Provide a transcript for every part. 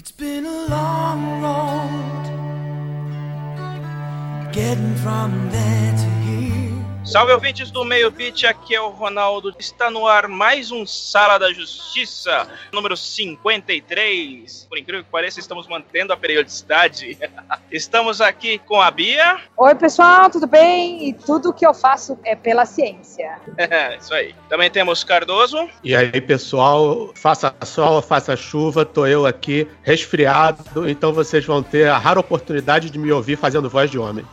It's been a long road getting from there to here. Salve, ouvintes do Meio Beat, aqui é o Ronaldo. Está no ar mais um Sala da Justiça, número 53. Por incrível que pareça, estamos mantendo a periodicidade. Estamos aqui com a Bia. Oi, pessoal, tudo bem? E tudo que eu faço é pela ciência. Isso aí. Também temos Cardoso. E aí, pessoal, faça sol, faça chuva, tô eu aqui resfriado, então vocês vão ter a rara oportunidade de me ouvir fazendo voz de homem.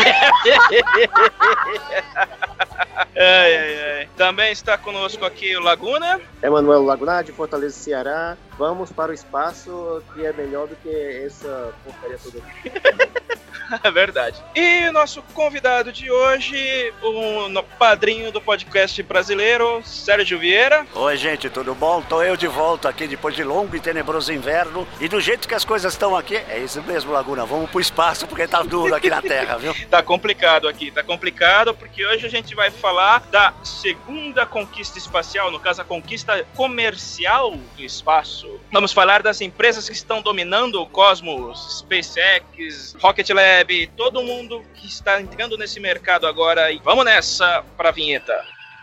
Ai. Também está conosco aqui o Laguna. Emanuel Laguna, de Fortaleza, Ceará. Vamos para o espaço, que é melhor do que essa porcaria toda aqui. É verdade. E o nosso convidado de hoje, o padrinho do podcast brasileiro, Sérgio Vieira. Oi, gente, tudo bom? Tô eu de volta aqui depois de longo e tenebroso inverno. E do jeito que as coisas estão aqui, é isso mesmo, Laguna. Vamos pro espaço porque tá duro aqui na Terra, viu? Tá complicado aqui, porque hoje a gente vai falar da segunda conquista espacial, no caso a conquista comercial do espaço. Vamos falar das empresas que estão dominando o cosmos, SpaceX, Rocket Lab, todo mundo que está entrando nesse mercado agora. E vamos nessa pra vinheta.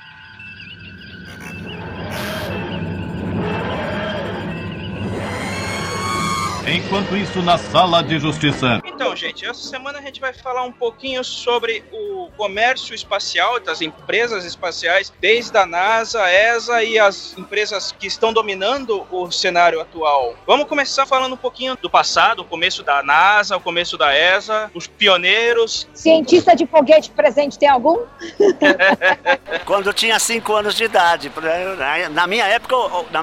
Enquanto isso, na Sala de Justiça. Então, gente, essa semana a gente vai falar um pouquinho sobre o comércio espacial, das empresas espaciais, desde a NASA, a ESA e as empresas que estão dominando o cenário atual. Vamos começar falando um pouquinho do passado, o começo da NASA, o começo da ESA, os pioneiros. Cientista de foguete presente tem algum? Quando eu tinha 5 anos de idade. Na minha época,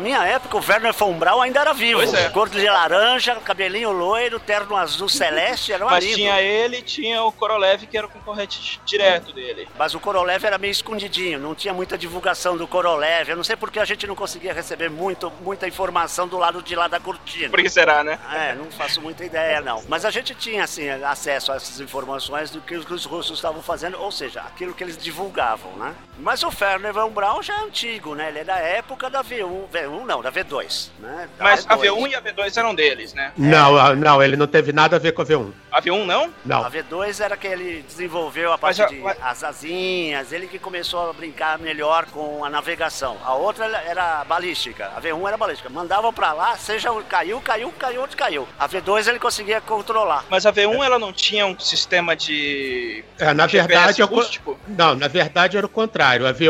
o Werner von Braun ainda era vivo. Pois é. Cor de laranja, cabelinho loiro, terno azul celeste, era Mas lindo. tinha o Korolev, que era o concorrente direto dele. Mas o Korolev era meio escondidinho, não tinha muita divulgação do Korolev. Eu não sei porque a gente não conseguia receber muita informação do lado de lá da cortina. Por que será, né? Não faço muita ideia, não. Mas a gente tinha, assim, acesso a essas informações do que os russos estavam fazendo, ou seja, aquilo que eles divulgavam, né? Mas o Werner von Braun já é antigo, né? Ele é da época da V1 não, da V2, né? Mas a V1 e a V2 eram deles, né? Não, ele não teve nada a ver com a V1. A V1 não? Não. A V2 era que ele desenvolveu a parte as asinhas, ele que começou a brincar melhor com a navegação. A outra era balística, a V1 era balística. Mandavam pra lá, seja caiu, onde caiu. A V2 ele conseguia controlar. Mas a V1 ela não tinha um sistema de na verdade, acústico? Não, na verdade era o contrário. A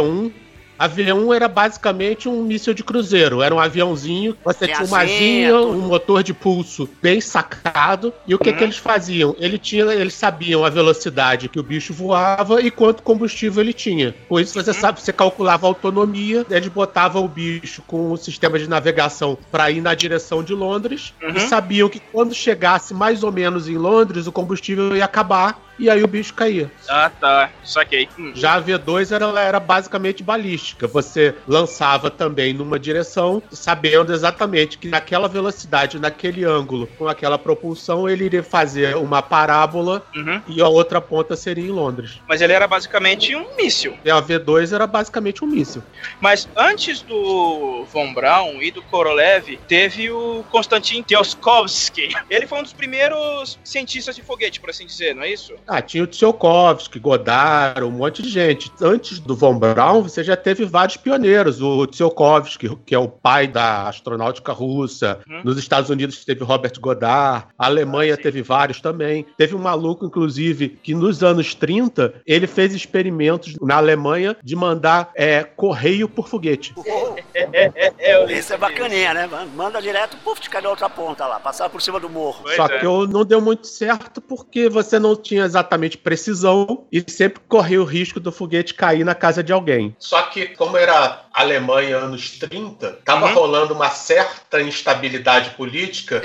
V1 era basicamente um míssil de cruzeiro. Era um aviãozinho, você tinha uma asinha, um motor de pulso bem sacado. E o que eles faziam? Eles sabiam a velocidade que o bicho voava e quanto combustível ele tinha. Com isso você calculava a autonomia, eles botavam o bicho com um sistema de navegação para ir na direção de Londres e sabiam que quando chegasse mais ou menos em Londres, o combustível ia acabar e aí o bicho caía. Ah, tá. Saquei. Já a V2 ela era basicamente balística. Você lançava também numa direção, sabendo exatamente que naquela velocidade, naquele ângulo, com aquela propulsão, ele iria fazer uma parábola e a outra ponta seria em Londres. Mas ele era basicamente um míssil. E a V2 era basicamente um míssil. Mas antes do von Braun e do Korolev, teve o Konstantin Tsiolkovsky. Ele foi um dos primeiros cientistas de foguete, por assim dizer, não é isso? Tinha o Tsiolkovsky, Goddard, um monte de gente. Antes do von Braun, você já teve vários pioneiros. O Tsiolkovsky, que é o pai da astronáutica russa. Nos Estados Unidos teve Robert Goddard. A Alemanha teve vários também. Teve um maluco, inclusive, que nos anos 30, ele fez experimentos na Alemanha de mandar correio por foguete. Isso é bacaninha, né? Manda direto, te cai na outra ponta lá, passar por cima do morro. Só que não deu muito certo porque você não tinha exatamente precisão e sempre corria o risco do foguete cair na casa de alguém. Só que, como era Alemanha anos 30, tava rolando uma certa instabilidade política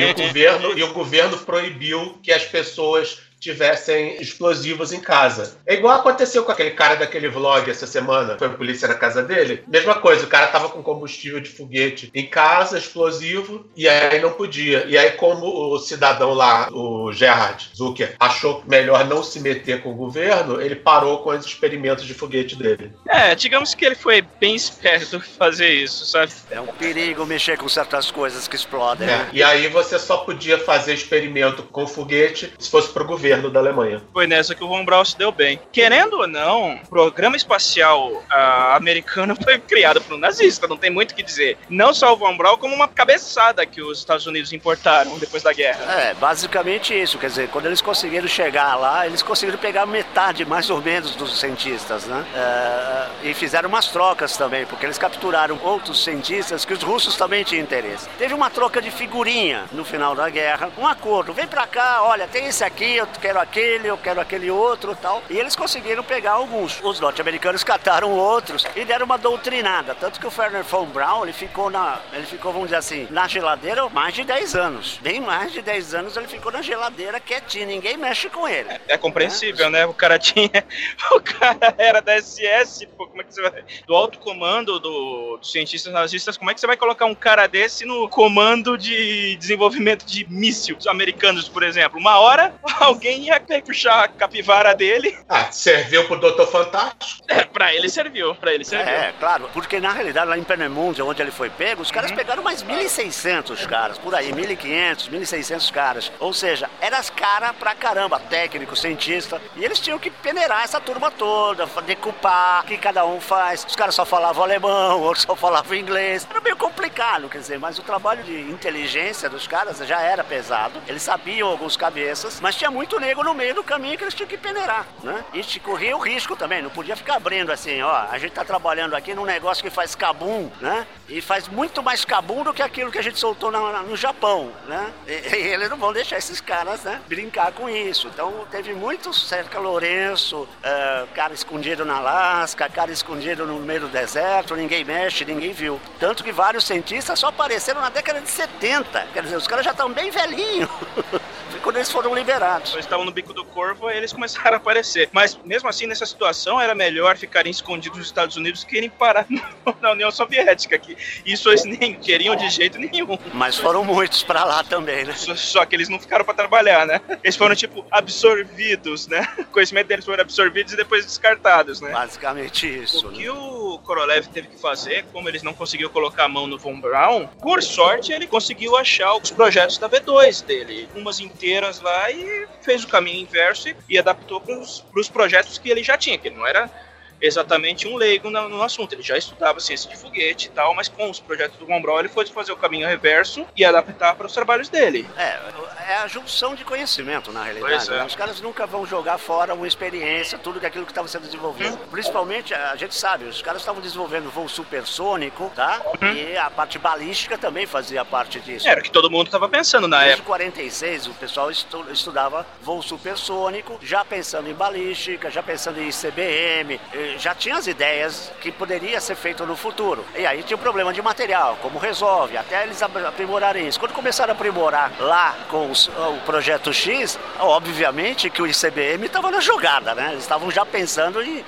e o governo proibiu que as pessoas tivessem explosivos em casa. É igual aconteceu com aquele cara daquele vlog essa semana, foi a polícia na casa dele. Mesma coisa, o cara tava com combustível de foguete em casa, explosivo, e aí não podia. E aí, como o cidadão lá, o Gerhard Zucker, achou melhor não se meter com o governo, ele parou com os experimentos de foguete dele. Digamos que ele foi bem esperto fazer isso, sabe? É um perigo mexer com certas coisas que explodem. Né? E aí você só podia fazer experimento com foguete se fosse pro governo da Alemanha. Foi nessa que o Von Braun se deu bem. Querendo ou não, o programa espacial americano foi criado por um nazista, não tem muito o que dizer. Não só o Von Braun, como uma cabeçada que os Estados Unidos importaram depois da guerra. Basicamente isso. Quer dizer, quando eles conseguiram chegar lá, eles conseguiram pegar metade, mais ou menos, dos cientistas, né? E fizeram umas trocas também, porque eles capturaram outros cientistas que os russos também tinham interesse. Teve uma troca de figurinha no final da guerra, um acordo, vem pra cá, olha, tem esse aqui, eu quero aquele outro, tal. E eles conseguiram pegar alguns. Os norte-americanos cataram outros e deram uma doutrinada, tanto que o Wernher von Braun, ele ficou, vamos dizer assim, na geladeira mais de 10 anos. Bem mais de 10 anos ele ficou na geladeira quietinho, ninguém mexe com ele. É compreensível, né? O cara era da SS, pô, como é que você vai... Do alto comando dos cientistas nazistas, como é que você vai colocar um cara desse no comando de desenvolvimento de míssil dos americanos, por exemplo? Uma hora, alguém ia puxar a capivara dele. Serviu pro Dr. Fantástico? Pra ele serviu. Claro, porque na realidade lá em Peenemünde, onde ele foi pego, os caras pegaram mais 1.600 caras, por aí, 1.500, 1.600 caras. Ou seja, eram as caras pra caramba, técnico, cientista, e eles tinham que peneirar essa turma toda, decupar o que cada um faz. Os caras só falavam alemão, outros só falavam inglês. Era meio complicado, quer dizer, mas o trabalho de inteligência dos caras já era pesado. Eles sabiam alguns cabeças, mas tinha muito nego no meio do caminho que eles tinham que peneirar, né? E corria o risco também, não podia ficar abrindo assim, ó, a gente tá trabalhando aqui num negócio que faz cabum, né? E faz muito mais cabum do que aquilo que a gente soltou no Japão, né? E eles não vão deixar esses caras, né, brincar com isso. Então teve muito Cerca Lourenço, cara escondido na Alasca, cara escondido no meio do deserto, ninguém mexe, ninguém viu. Tanto que vários cientistas só apareceram na década de 70. Quer dizer, os caras já estão bem velhinhos. Quando eles foram liberados. Eles estavam no bico do corvo e eles começaram a aparecer. Mas mesmo assim, nessa situação, era melhor ficarem escondidos nos Estados Unidos que irem parar na União Soviética. Que isso eles nem queriam de jeito nenhum. Mas foram muitos pra lá também, né? Só que eles não ficaram pra trabalhar, né? Eles foram, tipo, absorvidos, né? O conhecimento deles foram absorvidos e depois descartados, né? Basicamente isso. O que o Korolev teve que fazer, como eles não conseguiu colocar a mão no Von Braun, por sorte, ele conseguiu achar os projetos da V2 dele. Umas inteiras lá e fez o caminho inverso e adaptou para os projetos que ele já tinha, que ele não era exatamente um leigo no assunto, ele já estudava ciência de foguete e tal, mas com os projetos do Von Braun ele foi fazer o caminho reverso e adaptar para os trabalhos dele. É a junção de conhecimento, na realidade. Os caras nunca vão jogar fora uma experiência, tudo aquilo que estava sendo desenvolvido. Principalmente, a gente sabe, os caras estavam desenvolvendo voo supersônico, tá? E a parte balística também fazia parte disso. Era o que todo mundo estava pensando na época. Desde 46, o pessoal estudava voo supersônico, já pensando em balística, já pensando em ICBM, já tinha as ideias que poderia ser feito no futuro. E aí tinha o problema de material, como resolve, até eles aprimorarem isso. Quando começaram a aprimorar lá com o projeto X, obviamente que o ICBM estava na jogada, né? Eles estavam já pensando em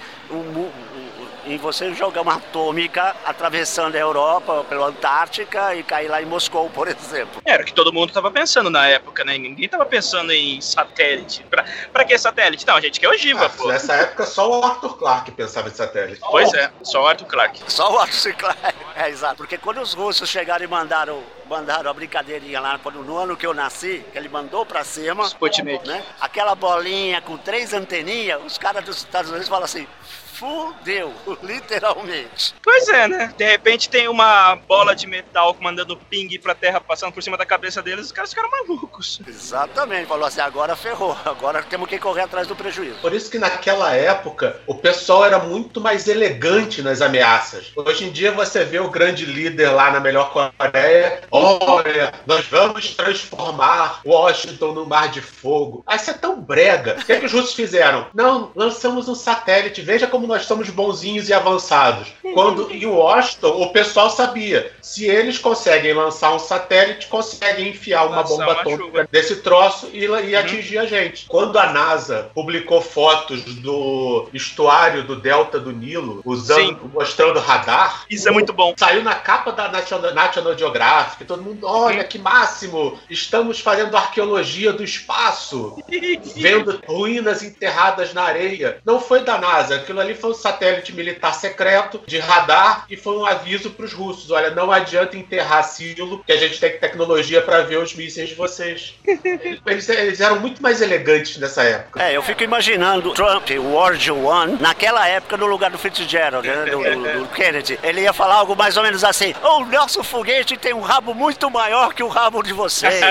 você jogar uma atômica atravessando a Europa pela Antártica e cair lá em Moscou, por exemplo. Era o que todo mundo estava pensando na época, né? Ninguém estava pensando em satélite. Pra que satélite? Não, a gente quer ogiva, pô. Nessa época só o Arthur Clarke pensava em satélite. Pois é, só o Arthur Clarke. Só o Arthur Clarke, exato. Porque quando os russos chegaram e mandaram a brincadeirinha lá no ano que eu nasci, que ele mandou pra cima, Sputnik, né? Aquela bolinha com 3 anteninhas, os caras dos Estados Unidos falam assim: fudeu, literalmente. Pois é, né? De repente tem uma bola de metal mandando ping pra terra, passando por cima da cabeça deles, os caras ficaram malucos. Exatamente, falou assim, agora ferrou, agora temos que correr atrás do prejuízo. Por isso que naquela época, o pessoal era muito mais elegante nas ameaças. Hoje em dia você vê o grande líder lá na melhor Coreia, olha, nós vamos transformar Washington no mar de fogo. Ah, isso é tão brega. O que é que os russos fizeram? Não, lançamos um satélite, veja como nós somos bonzinhos e avançados. Quando em Washington, o pessoal sabia, se eles conseguem lançar um satélite, conseguem enfiar uma bomba atômica desse troço e atingir a gente. Quando a NASA publicou fotos do estuário do delta do Nilo, mostrando radar, isso é muito bom. Saiu na capa da National Geographic, todo mundo, olha que máximo, estamos fazendo arqueologia do espaço, vendo ruínas enterradas na areia. Não foi da NASA, aquilo ali foi um satélite militar secreto de radar e foi um aviso para os russos, olha, não adianta enterrar Silo, que a gente tem tecnologia para ver os mísseis de vocês. Eles eram muito mais elegantes nessa época. Eu fico imaginando Trump, World One, naquela época no lugar do Fitzgerald, né, do Kennedy. Ele ia falar algo mais ou menos assim: o nosso foguete tem um rabo muito maior que o rabo de vocês.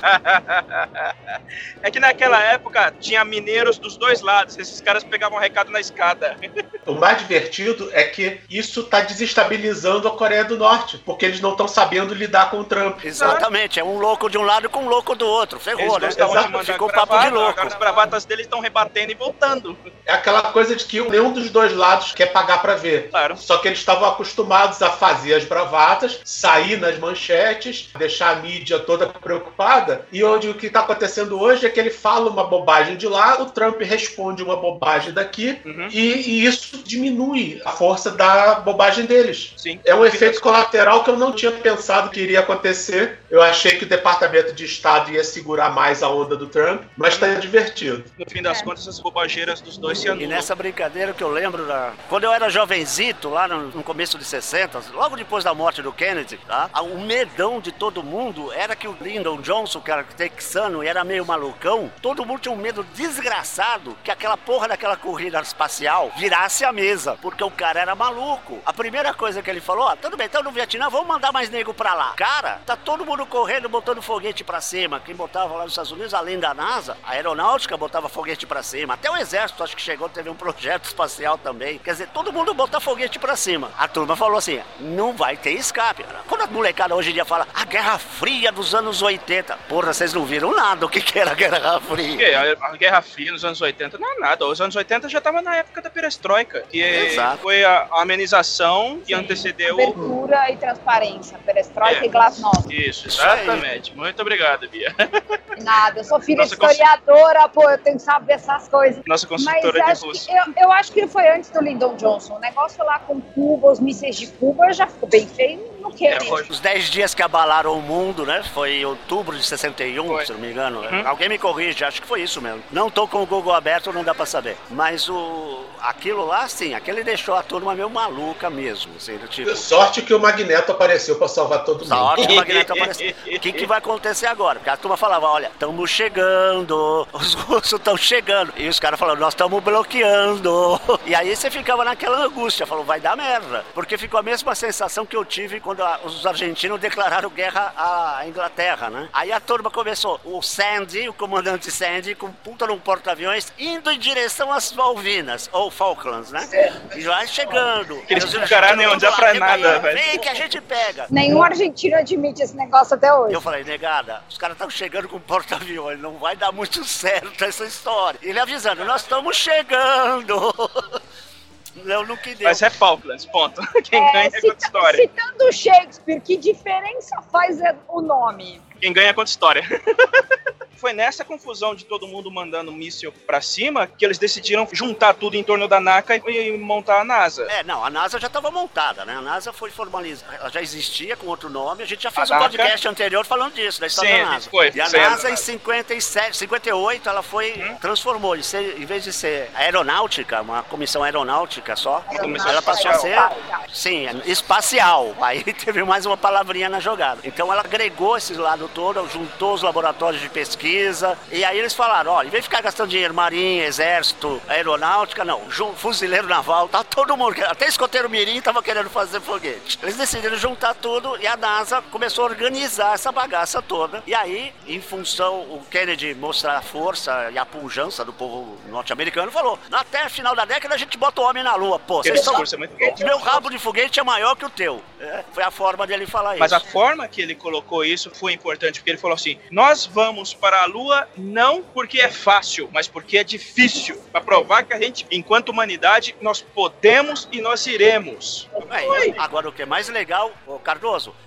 É que naquela época tinha mineiros dos dois lados, esses caras pegavam recado na escada. O mais divertido é que isso tá desestabilizando a Coreia do Norte, porque eles não estão sabendo lidar com o Trump. Exatamente, é um louco de um lado com um louco do outro. Ferrou, né? Ficou papo de louco. Agora as bravatas deles estão rebatendo e voltando. É aquela coisa de que nenhum dos dois lados quer pagar pra ver. Claro. Só que eles estavam acostumados a fazer as bravatas, sair nas manchetes, deixar a mídia toda preocupada, e onde o que está acontecendo hoje é que ele fala uma bobagem de lá, o Trump responde uma bobagem daqui, e isso diminui a força da bobagem deles. Sim. É um efeito colateral que eu não tinha pensado que iria acontecer. Eu achei que o Departamento de Estado ia segurar mais a onda do Trump, mas está divertido. No fim das contas, as bobageiras dos dois se anulam. E nessa brincadeira que eu lembro, quando eu era jovenzito, lá no começo de 60, logo depois da morte do Kennedy, tá? O medão de todo mundo era que o Lyndon Johnson, que era texano e era meio malucão, todo mundo tinha um medo desgraçado que aquela porra daquela corrida espacial virasse a mesa, porque o cara era maluco. A primeira coisa que ele falou: tudo bem, então no Vietnã vamos mandar mais nego pra lá. Cara, tá todo mundo correndo, botando foguete pra cima. Quem botava lá nos Estados Unidos, além da NASA, a aeronáutica botava foguete pra cima. Até o exército, acho que chegou, teve um projeto espacial também. Quer dizer, todo mundo bota foguete pra cima. A turma falou assim: não vai ter escape. Quando a molecada hoje em dia fala a Guerra Fria dos anos 80, porra, vocês não viram nada o que era a Guerra Fria. A Guerra Fria nos anos 80 não é nada. Os anos 80 já tava na época da perestroika, que foi a amenização que antecedeu... Abertura e transparência, perestroika e glasnost. Isso, exatamente. Muito obrigado, Bia. Nada, eu sou filha de historiadora, pô, eu tenho que saber essas coisas. Nossa consultora de Rússia. Eu acho que foi antes do Lyndon Johnson. O negócio lá com Cuba, os mísseis de Cuba, já ficou bem feio. Os 10 dias que abalaram o mundo, né? Foi em outubro de 61, se não me engano. Alguém me corrige, acho que foi isso mesmo. Não tô com o Google aberto, não dá pra saber. Mas aquilo lá, sim, aquele deixou a turma meio maluca mesmo. Assim, tipo... Sorte que o Magneto apareceu pra salvar todo mundo. Sorte que o Magneto apareceu. O que vai acontecer agora? Porque a turma falava: olha, estamos chegando, os russos estão chegando. E os caras falavam: nós estamos bloqueando. E aí você ficava naquela angústia, falou: vai dar merda. Porque ficou a mesma sensação que eu tive quando os argentinos declararam guerra à Inglaterra, né? Aí a turma começou, o Sandy, o comandante Sandy, com puta num porta-aviões, indo em direção às Malvinas, ou Falklands, né? E vai chegando. Eles não ficaram nem onde é pra nada, velho. Vem que a gente pega. Nenhum argentino admite esse negócio até hoje. Eu falei: negada, os caras estão chegando com porta-aviões, não vai dar muito certo essa história. Ele avisando: nós estamos chegando. Eu não queria. Mas é Falklands, ponto. Quem ganha é conta história. Citando Shakespeare, que diferença faz o nome? Quem ganha é conta história. Foi nessa confusão de todo mundo mandando míssil pra cima que eles decidiram juntar tudo em torno da NACA e montar a NASA. Não, a NASA já estava montada, né? A NASA foi formalizada, ela já existia com outro nome, a gente já fez um podcast anterior falando disso, da história da NASA. Foi. E a NASA em 57, 58, ela foi, transformou, em vez de ser aeronáutica, uma comissão aeronáutica só, ela passou a ser, sim, espacial. Aí teve mais uma palavrinha na jogada. Então ela agregou esse lado todo, juntou os laboratórios de pesquisa, e aí eles falaram: olha, em vez de ficar gastando dinheiro, marinha, exército, aeronáutica, não, fuzileiro naval, tá todo mundo, até escoteiro mirim tava querendo fazer foguete. Eles decidiram juntar tudo e a NASA começou a organizar essa bagaça toda. E aí, em função, o Kennedy mostrar a força e a pujança do povo norte-americano, falou: até final da década a gente bota o homem na lua. Pô, vocês são... meu rabo de foguete é maior que o teu. Foi a forma dele falar isso. Mas a forma que ele colocou isso foi importante, porque ele falou assim: nós vamos para a Lua não porque é fácil, mas porque é difícil. Para provar que a gente, enquanto humanidade, nós podemos e nós iremos. Agora, o que é mais legal, Cardoso,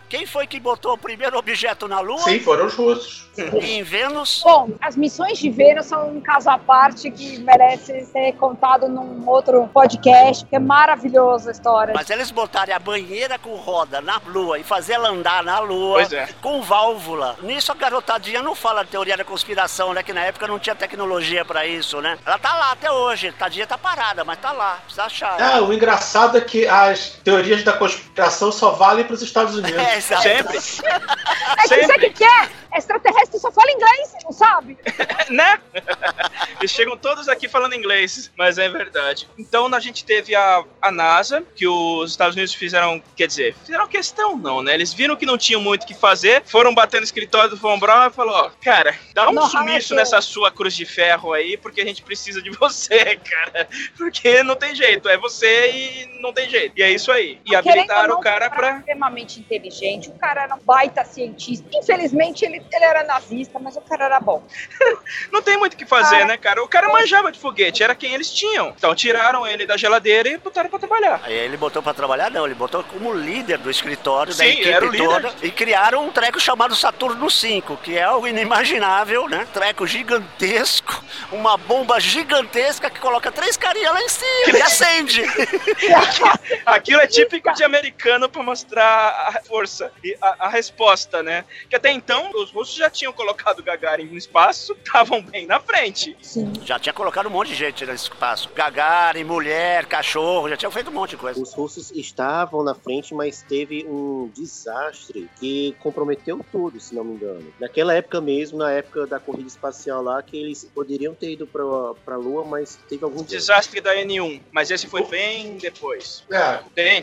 Quem foi que botou o primeiro objeto na Lua? Sim, foram os russos. E em Vênus? Bom, as missões de Vênus são um caso à parte que merece ser contado num outro podcast, que é maravilhosa a história. Mas eles botarem a banheira com roda na Lua e fazer ela andar na Lua com válvula. Nisso a garotadinha não fala de teoria da conspiração, né? Que na época não tinha tecnologia pra isso, né? Ela tá lá até hoje. Tadinha tá parada, mas tá lá. Precisa achar. O engraçado é que as teorias da conspiração só valem pros Estados Unidos. Sempre. Sabe o que é? Extraterrestre só fala inglês, não sabe? Né? Eles chegam todos aqui falando inglês, mas é verdade. Então a gente teve a NASA, que os Estados Unidos fizeram questão não, né? Eles viram que não tinham muito o que fazer, foram bater no escritório do Von Braun e falou, ó, cara, dá um sumiço nessa sua cruz de ferro aí, porque a gente precisa de você, cara. Porque não tem jeito, é você e não tem jeito. E é isso aí. E habilitaram o cara pra... extremamente inteligente, o cara era um baita cientista. Infelizmente ele era nazista, mas o cara era bom. Não tem muito o que fazer, né, cara? O cara manjava de foguete, era quem eles tinham. Então tiraram ele da geladeira e botaram pra trabalhar. Aí ele botou pra trabalhar? Não, ele botou como líder do escritório, da equipe era o líder toda. E criaram um treco chamado Saturno 5, que é algo inimaginável, né? Treco gigantesco, uma bomba gigantesca que coloca 3 carinhas lá em cima e acende. Aquilo é típico de americano pra mostrar a força e a resposta, né? Que até então os russos já tinham colocado Gagarin no espaço, estavam bem na frente. Sim. Já tinha colocado um monte de gente nesse espaço. Gagarin, mulher, cachorro, já tinham feito um monte de coisa. Os russos estavam na frente, mas teve um desastre que comprometeu tudo, se não me engano. Naquela época mesmo, na época da corrida espacial lá, que eles poderiam ter ido pra Lua, mas teve algum desastre da N1, mas esse foi bem depois. Tem.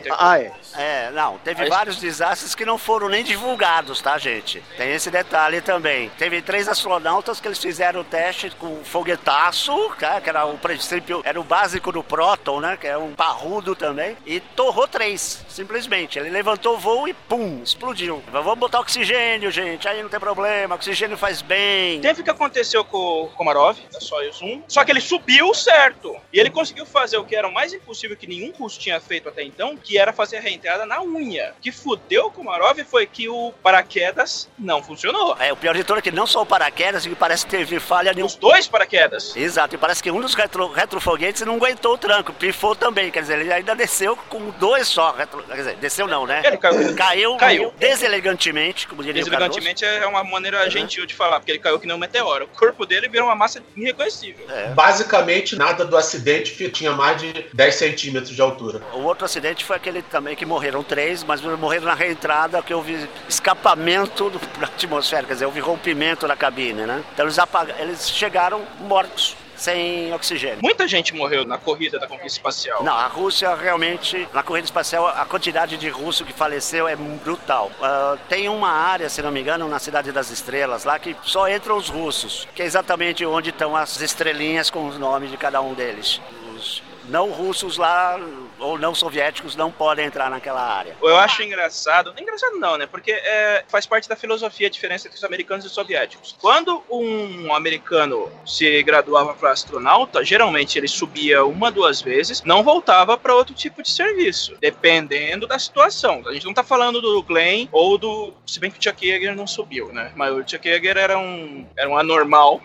Não, teve vários desastres que não foram nem divulgados, tá, gente? Tem esse detalhe também. Teve 3 astronautas que eles fizeram o teste com foguetaço, que era o princípio, era o básico do próton, né? Que é um parrudo também. E torrou 3, simplesmente. Ele levantou o voo e pum, explodiu. Vamos botar oxigênio, gente. Aí não tem problema, oxigênio faz bem. Teve o que aconteceu com o Komarov, da Soyuz 1, só que ele subiu certo. E ele conseguiu fazer o que era o mais impossível que nenhum russo tinha feito até então, que era fazer a reentrada na unha. O que fudeu o Komarov foi que o paraquedas não funcionou. O pior de tudo é que não só o paraquedas, que parece que teve falha Os 2 paraquedas. Exato, e parece que um dos retrofoguetes não aguentou o tranco, pifou também, quer dizer, ele ainda desceu com 2 só, quer dizer, desceu não, né? Ele caiu deselegantemente, como diria o Cardoso. Deselegantemente é uma maneira gentil de falar, porque ele caiu que nem um meteoro. O corpo dele virou uma massa irreconhecível. Basicamente, nada do acidente tinha mais de 10 centímetros de altura. O outro acidente foi aquele também que morreram 3, mas morreram na reentrada, que houve escapamento da atmosfera, quer dizer, houve rompimento da cabine, né? Então eles chegaram mortos, sem oxigênio. Muita gente morreu na corrida da conquista espacial. Não, a Rússia realmente, na corrida espacial, a quantidade de russo que faleceu é brutal. Tem uma área, se não me engano, na Cidade das Estrelas, lá que só entram os russos, que é exatamente onde estão as estrelinhas com os nomes de cada um deles. Os não russos lá, ou não soviéticos, não podem entrar naquela área. Eu acho engraçado não, né? Porque faz parte da filosofia a diferença entre os americanos e os soviéticos. Quando um americano se graduava para astronauta, geralmente ele subia 1, 2 vezes, não voltava para outro tipo de serviço, dependendo da situação. A gente não tá falando do Glenn ou do... Se bem que o Chuck Yeager não subiu, né? Mas o Chuck Yeager era um anormal.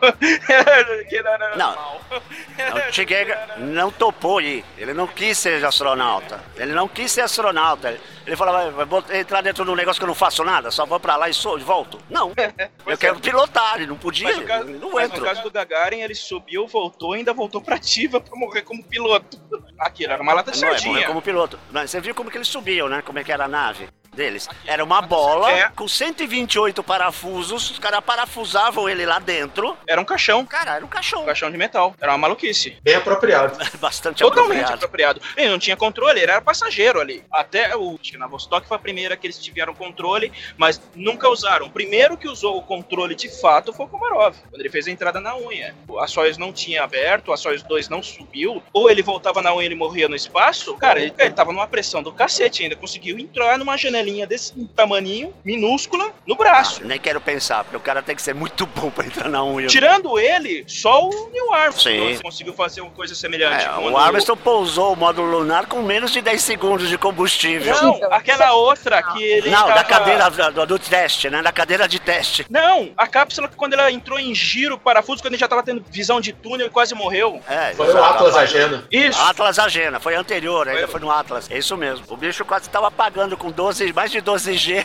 O Chuck Yeager não topou ir. Ele não quis ser astronauta. Ele falava, vou entrar dentro de um negócio que eu não faço nada, só vou pra lá e volto. Não, eu quero pilotar, ele não podia, não entro. No caso do Gagarin, ele subiu, voltou, ainda voltou pra ativa pra morrer como piloto. Aquilo era uma lata de sardinha. Morreu como piloto. Mas você viu como que eles subiam, né? Como é que era a nave deles? Era uma bola com 128 parafusos, os caras parafusavam ele lá dentro. Era um caixão. Cara, era um caixão. Um caixão de metal. Era uma maluquice. Bem apropriado. Totalmente apropriado. Ele não tinha controle, ele era passageiro ali. Até na Vostok foi a primeira que eles tiveram controle, mas nunca usaram. O primeiro que usou o controle de fato foi o Komarov, quando ele fez a entrada na unha. A Soyuz não tinha aberto, a Soyuz 2 não subiu, ou ele voltava na unha e ele morria no espaço. Cara, ele tava numa pressão do cacete, ainda conseguiu entrar numa janela janelinha desse tamaninho, minúscula, no braço. Nem quero pensar, porque o cara tem que ser muito bom pra entrar na unha. Tirando ele, só o Neil Armstrong conseguiu fazer uma coisa semelhante. O Armstrong pousou o módulo lunar com menos de 10 segundos de combustível. Não, aquela outra que ele da cadeira do teste, né? Da cadeira de teste. Não, a cápsula quando ela entrou em giro, parafuso, quando ele já tava tendo visão de túnel e quase morreu. Foi o Atlas Agena. Isso. Atlas Agena, foi anterior, ainda foi no Atlas. É isso mesmo. O bicho quase tava apagando com mais de 12G.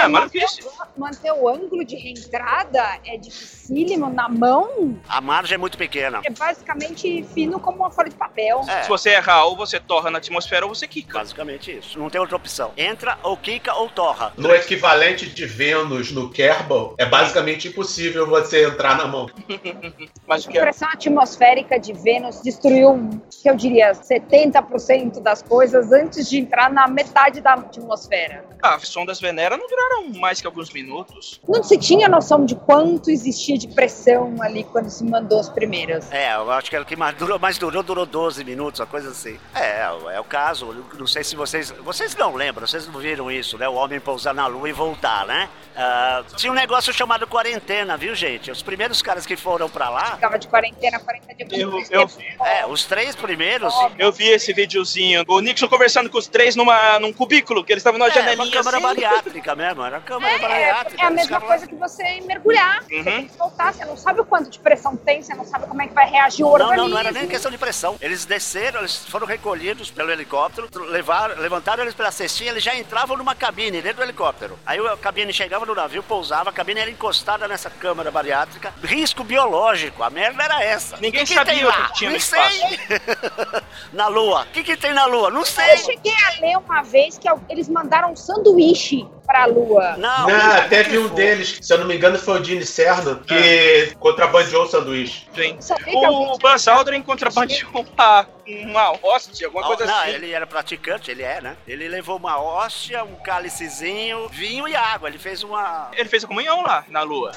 Manter o ângulo de reentrada é dificílimo na mão. A margem é muito pequena. É basicamente fino como uma folha de papel. Se você errar, ou você torra na atmosfera ou você quica. Basicamente isso. Não tem outra opção. Entra, ou quica, ou torra. No equivalente de Vênus no Kerbal, é basicamente impossível você entrar na mão. Mas a pressão atmosférica de Vênus destruiu, que eu diria, 70% das coisas antes de entrar na metade da atmosfera. As sondas Venera não duraram mais que alguns minutos. Não se tinha noção de quanto existia de pressão ali quando se mandou as primeiras. Eu acho que o que mais durou 12 minutos, uma coisa assim. É o caso. Não sei se vocês não lembram, vocês não viram isso, né? O homem pousar na Lua e voltar, né? Tinha um negócio chamado quarentena, viu, gente? Os primeiros caras que foram pra lá... Ficava de quarentena, 40 dias. Eu vi. Os 3 primeiros... Eu vi esse videozinho. O Nixon conversando com os 3 num cubículo, que eles estavam numa janelinha. Uma câmara bariátrica mesmo, era câmara bariátrica. É a mesma coisa que você mergulhar. Você tem que soltar, você não sabe o quanto de pressão tem, você não sabe como é que vai reagir o organismo. Não era nem questão de pressão. Eles desceram, eles foram recolhidos pelo helicóptero, levantaram eles pela cestinha, eles já entravam numa cabine dentro do helicóptero. Aí a cabine chegava no navio, pousava, a cabine era encostada nessa câmara bariátrica. Risco biológico, a merda era essa. Ninguém sabia o que tinha no espaço. Na Lua. O que tem na Lua? Não sei. Eu cheguei a ler uma vez que eles mandaram um sanduíche pra Lua. Não, teve um deles, se eu não me engano, foi o Gene Cernan, que contrabandeou o sanduíche. Sim. O Buzz Aldrin contrabandeou uma hóstia, alguma coisa assim. Ele era praticante, ele é, né? Ele levou uma hóstia, um cálicezinho, vinho e água. Ele fez a comunhão lá, na Lua.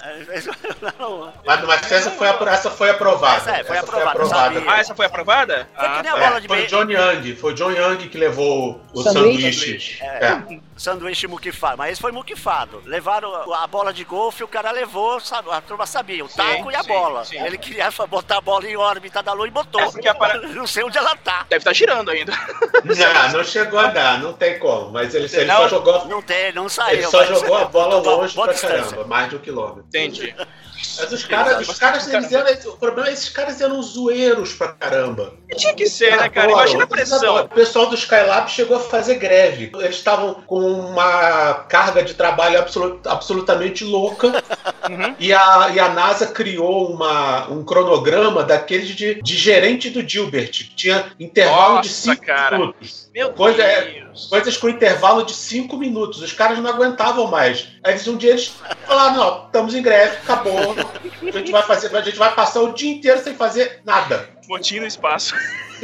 Mas essa foi aprovada. Foi aprovada. Essa foi aprovada? Foi o John Young. Foi o John Young que levou o sanduíche. Sanduíche muquifado, mas esse foi muquifado. Levaram a bola de golfe, o cara levou, sabe, a turma sabia, o taco e a bola. Sim. Ele queria botar a bola em órbita da Lua e botou. Não sei onde ela tá. Deve estar girando ainda. Não chegou a dar, não tem como. Mas ele só jogou. Não saiu. Ele só jogou a bola longe pra caramba, mais de 1 quilômetro. Entendi. Mas os caras o problema é que esses caras eram zoeiros pra caramba. Tinha que ser, né, cara? Imagina a pressão. O pessoal do Skylab chegou a fazer greve. Eles estavam com uma carga de trabalho absolutamente louca. E a NASA criou um cronograma daqueles de gerente do Gilbert. Tinha intervalo de 5 minutos. Meu Deus. Coisas com intervalo de 5 minutos. Os caras não aguentavam mais. Aí um dia eles falaram, não, estamos em greve, acabou. A gente vai passar o dia inteiro sem fazer nada. Motim no espaço.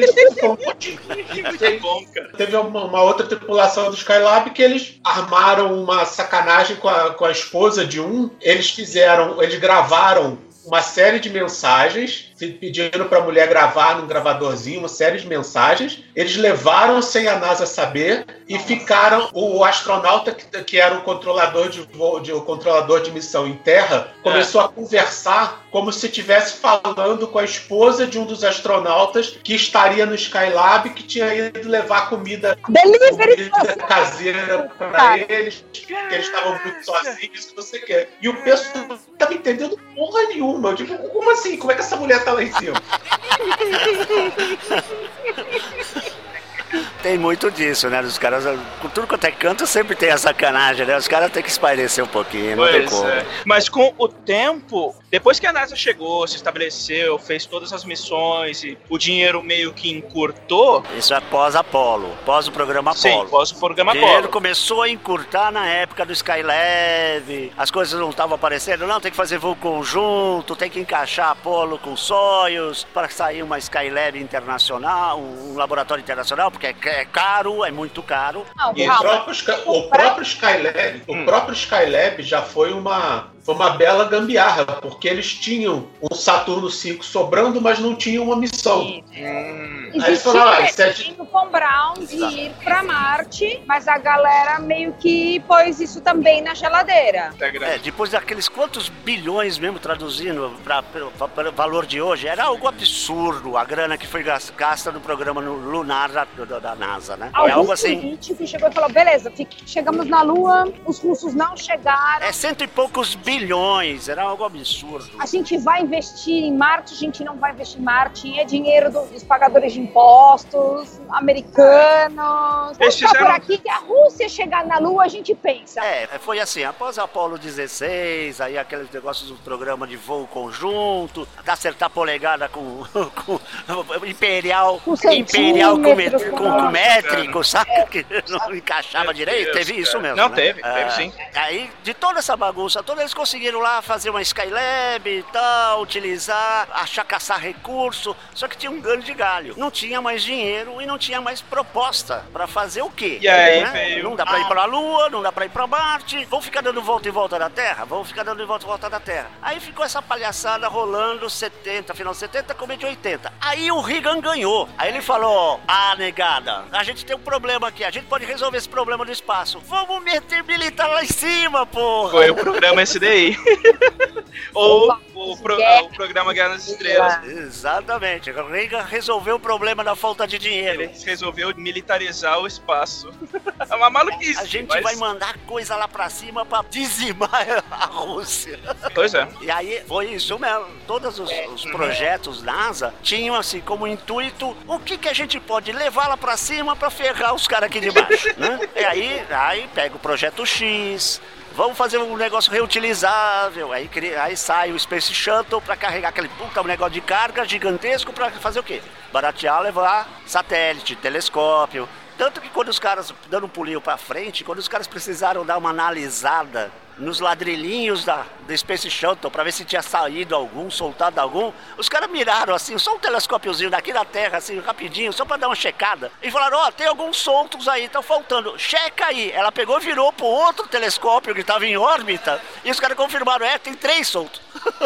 Muito bom, cara. Teve uma outra tripulação do Skylab que eles armaram uma sacanagem com a esposa de um. Eles gravaram uma série de mensagens, pediram para a mulher gravar num gravadorzinho uma série de mensagens. Eles levaram sem a NASA saber e ficaram. O astronauta que era o controlador de missão em terra começou a conversar como se estivesse falando com a esposa de um dos astronautas que estaria no Skylab, que tinha ido levar comida caseira para eles, que eles estavam muito sozinhos, que você quer. E o pessoal não estava entendendo porra nenhuma. Eu digo, como assim? Como é que essa mulher tá lá em cima? Tem muito disso, né? Os caras, com tudo quanto é canto, sempre tem a sacanagem, né? Os caras têm que espairecer um pouquinho, não tem como. Mas com o tempo, depois que a NASA chegou, se estabeleceu, fez todas as missões e o dinheiro meio que encurtou... Isso é pós-Apollo, pós o programa Apollo. Sim, pós o programa Apollo. O dinheiro começou a encurtar na época do Skylab, as coisas não estavam aparecendo, não, tem que fazer voo conjunto, tem que encaixar Apollo com Soyuz para sair uma Skylab internacional, um laboratório internacional, porque é caro, é muito caro. E o próprio Skylab já foi foi uma bela gambiarra, porque eles tinham um Saturno 5 sobrando, mas não tinham uma missão. Aí eles falaram, o Von Braun de ir pra Marte, mas a galera meio que pôs isso também na geladeira. Depois daqueles quantos bilhões mesmo traduzindo para valor de hoje, era algo absurdo a grana que foi gasta no programa lunar da NASA, né? É algo assim. Político chegou e falou, beleza, chegamos na Lua, os russos não chegaram. 100 e poucos bilhões, era algo absurdo. A gente vai investir em Marte, a gente não vai investir em Marte, é dinheiro dos pagadores de impostos, americanos. Vamos ficar por aqui, que a Rússia chegar na Lua, a gente pensa. Foi assim, após a Apollo 16, aí aqueles negócios do programa de voo conjunto, acertar polegada com imperial com métrico, sabe? Que não encaixava direito, teve isso mesmo. Não, né? teve sim. Aí, de toda essa bagunça, todos eles conseguiram lá fazer uma Skylab e tal, utilizar, caçar recurso, só que tinha um grande galho. Não tinha mais dinheiro e não tinha mais proposta pra fazer o quê? E aí, veio... Não dá pra ir pra Lua, não dá pra ir pra Marte, vão ficar dando volta e volta da Terra? Vamos ficar dando volta e volta da Terra. Aí ficou essa palhaçada rolando, final 70, começo de 80. Aí o Reagan ganhou. Aí ele falou, negada, a gente tem um problema aqui, a gente pode resolver esse problema do espaço. Vamos meter militar lá em cima, porra! Foi o programa SDI. Ou o programa Guerra nas Estrelas. Exatamente. O Reagan resolveu o problema da falta de dinheiro. Ele resolveu militarizar o espaço. É uma maluquice. A gente vai mandar coisa lá pra cima pra dizimar a Rússia. Pois é. E aí foi isso mesmo. Todos os projetos NASA tinham assim como intuito o que a gente pode levar lá pra cima pra ferrar os caras aqui de baixo, né? E aí pega o projeto X. Vamos fazer um negócio reutilizável. Aí sai o Space Shuttle pra carregar aquele negócio de carga gigantesco pra fazer o quê? Baratear, levar satélite, telescópio. Tanto que quando os caras, dando um pulinho pra frente, quando os caras precisaram dar uma analisada nos ladrilhinhos do Space Shuttle pra ver se tinha saído algum, soltado algum, os caras miraram assim, só um telescópiozinho daqui da Terra, assim, rapidinho, só pra dar uma checada, e falaram, tem alguns soltos aí, estão faltando, checa aí. Ela pegou e virou pro outro telescópio que tava em órbita, e os caras confirmaram, tem 3 soltos.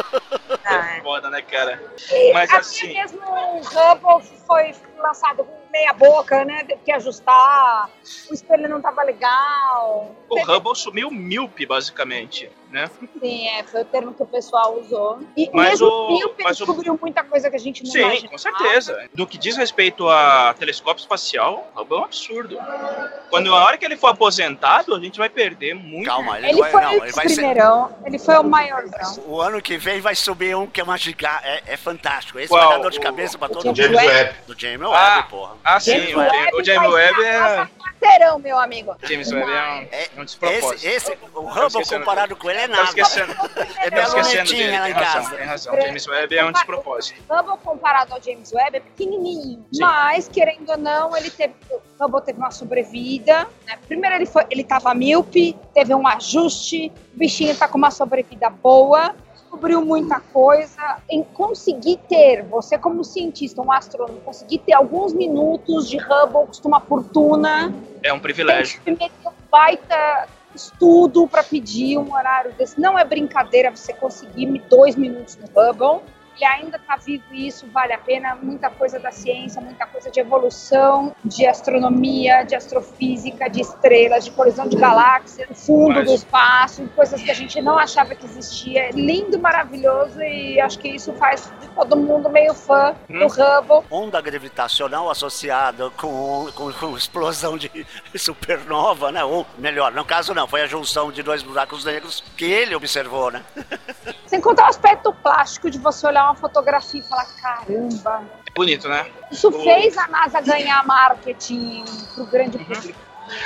Foda, né, cara? Mas assim... mesmo o Hubble foi lançado com meia boca, né? Teve que ajustar, o espelho não tava legal. O Hubble sumiu míope, basicamente, né? Sim, foi o termo que o pessoal usou. E mesmo o míope descobriu muita coisa que a gente não imaginava. Sim, com certeza. No que diz respeito a telescópio espacial, o Hubble é um absurdo. Quando a hora que ele for aposentado, a gente vai perder muito. Calma, ele vai primeirão, ele foi o maiorzão. O ano que vem vai subir um que é uma giga, é fantástico. Esse vai dar dor de cabeça pra todo mundo. James Webb. Do James Webb, porra. Sim, o James Webb é... Terão, meu amigo. James Webb é um despropósito. O Hubble comparado com ele é nada. É minha lunetinha lá em casa. Tem razão. James Webb é um despropósito. O Hubble comparado ao James Webb é pequenininho. Sim. Mas, querendo ou não, o Hubble teve uma sobrevida. Né? Primeiro ele tava míope, teve um ajuste, o bichinho tá com uma sobrevida boa. Descobriu muita coisa, em conseguir ter, você como cientista, um astrônomo, conseguir ter alguns minutos de Hubble custa uma fortuna. É um privilégio. Tem que meter um baita estudo para pedir um horário desse. Não é brincadeira você conseguir 2 minutos no Hubble. Ele ainda está vivo e isso vale a pena. Muita coisa da ciência, muita coisa de evolução, de astronomia, de astrofísica, de estrelas, de colisão de galáxias, fundo do espaço, coisas que a gente não achava que existia. É lindo, maravilhoso e acho que isso faz de todo mundo meio fã do Hubble. Onda gravitacional associada com explosão de supernova, né? Ou melhor, no caso não, foi a junção de 2 buracos negros que ele observou, né? Sem contar o aspecto plástico de você olhar uma fotografia e falar, caramba. É bonito, né? Isso fez a NASA ganhar marketing pro grande público.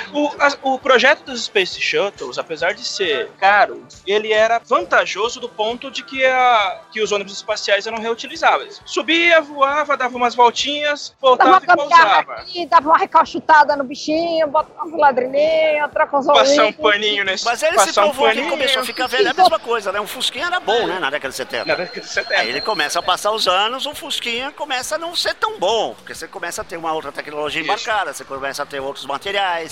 O projeto dos Space Shuttles, apesar de ser caro, ele era vantajoso do ponto de que os ônibus espaciais eram reutilizáveis. Subia, voava, dava umas voltinhas, voltava e pousava. Aqui, dava uma recalchutada no bichinho, botava um ladrilhinho, trocava os olhinhos. Passar um paninho nesse... Mas ele se provou que começou a ficar velho, é a mesma coisa, né? Um Fusquinha era bom, né? Na década de 70. Na década de 70. Aí ele começa a passar os anos, o Fusquinha começa a não ser tão bom, porque você começa a ter uma outra tecnologia embarcada, você começa a ter outros materiais.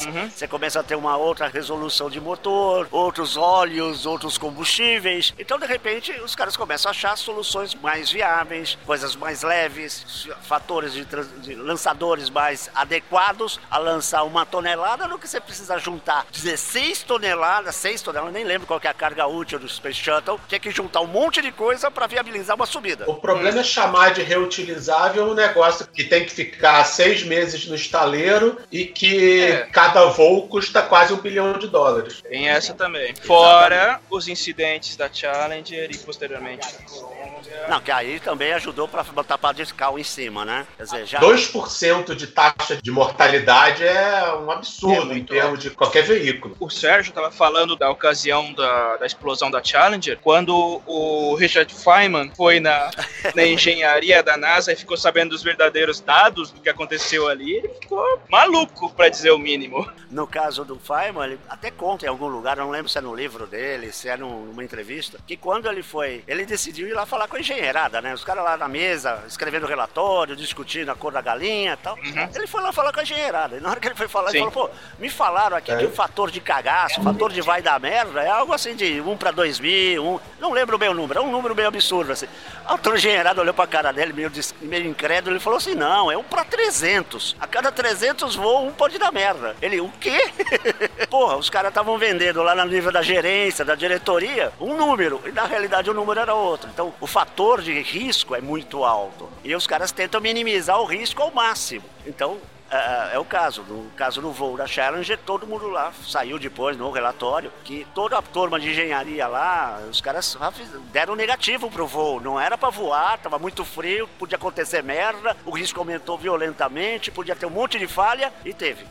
você começa a ter uma outra resolução de motor, outros óleos, outros combustíveis. Então, de repente, os caras começam a achar soluções mais viáveis, coisas mais leves, fatores de lançadores mais adequados a lançar 1 tonelada do que você precisa juntar 16 toneladas, 6 toneladas, nem lembro qual que é a carga útil do Space Shuttle, tinha que juntar um monte de coisa para viabilizar uma subida. O problema é chamar de reutilizável um negócio que tem que ficar 6 meses no estaleiro e que cada voo custa quase $1 bilhão. Tem essa também. Fora os incidentes da Challenger e posteriormente da Columbia. Não, que aí também ajudou para botar pá de cal em cima, né? Quer dizer, já... 2% de taxa de mortalidade é um absurdo em termos de qualquer veículo. O Sérgio estava falando da ocasião da explosão da Challenger, quando o Richard Feynman foi na engenharia da NASA e ficou sabendo dos verdadeiros dados do que aconteceu ali, ele ficou maluco, para dizer o mínimo. No caso do Feynman, ele até conta em algum lugar, eu não lembro se é no livro dele, se é numa entrevista, que quando ele decidiu ir lá falar com a engenheirada, né? Os caras lá na mesa, escrevendo relatório, discutindo a cor da galinha e tal. Ele foi lá falar com a engenheirada. E na hora que ele foi falar, ele falou, pô, me falaram aqui que o fator de cagaço, o fator de vai dar merda, é algo assim de 1 para 2.000, não lembro bem o número, é um número meio absurdo, assim. A outra engenheirada olhou pra cara dele, meio incrédulo, ele falou assim, não, é 1 para 300. A cada 300 voos, 1 pode dar merda. Ele, o quê? Porra, os caras estavam vendendo lá no nível da gerência, da diretoria, um número, e na realidade o número era outro. Então, o fator de risco é muito alto. E os caras tentam minimizar o risco ao máximo. Então, é o caso. No caso do voo da Challenger, todo mundo lá saiu depois no relatório que toda a turma de engenharia lá, os caras deram negativo pro voo. Não era pra voar, tava muito frio, podia acontecer merda, o risco aumentou violentamente, podia ter um monte de falha e teve.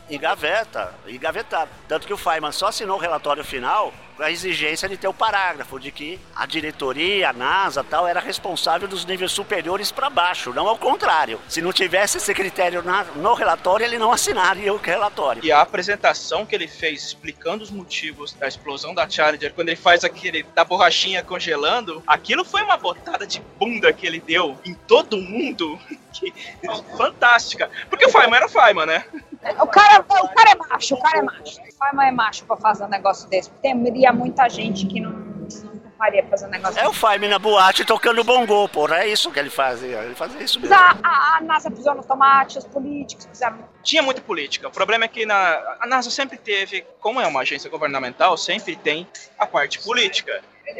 Engavetado. Tanto que o Feynman só assinou o relatório final a exigência de ter o parágrafo de que a diretoria, a NASA tal, era responsável dos níveis superiores para baixo, não ao contrário. Se não tivesse esse critério no relatório, ele não assinaria o relatório. E a apresentação que ele fez explicando os motivos da explosão da Challenger, quando ele faz aquele da borrachinha congelando, aquilo foi uma botada de bunda que ele deu em todo mundo. Fantástica. Porque o Feynman era o Feynman, né? O cara é macho. O Feynman é macho pra fazer um negócio desse. Teria muita gente que não faria fazer um negócio desse. É o Feynman na boate tocando bongô, porra. É isso que ele fazia. Ele fazia isso mesmo. A NASA pisou no tomate, os políticos pisaram. Tinha muita política. O problema é que a NASA sempre teve, como é uma agência governamental, sempre tem a parte política.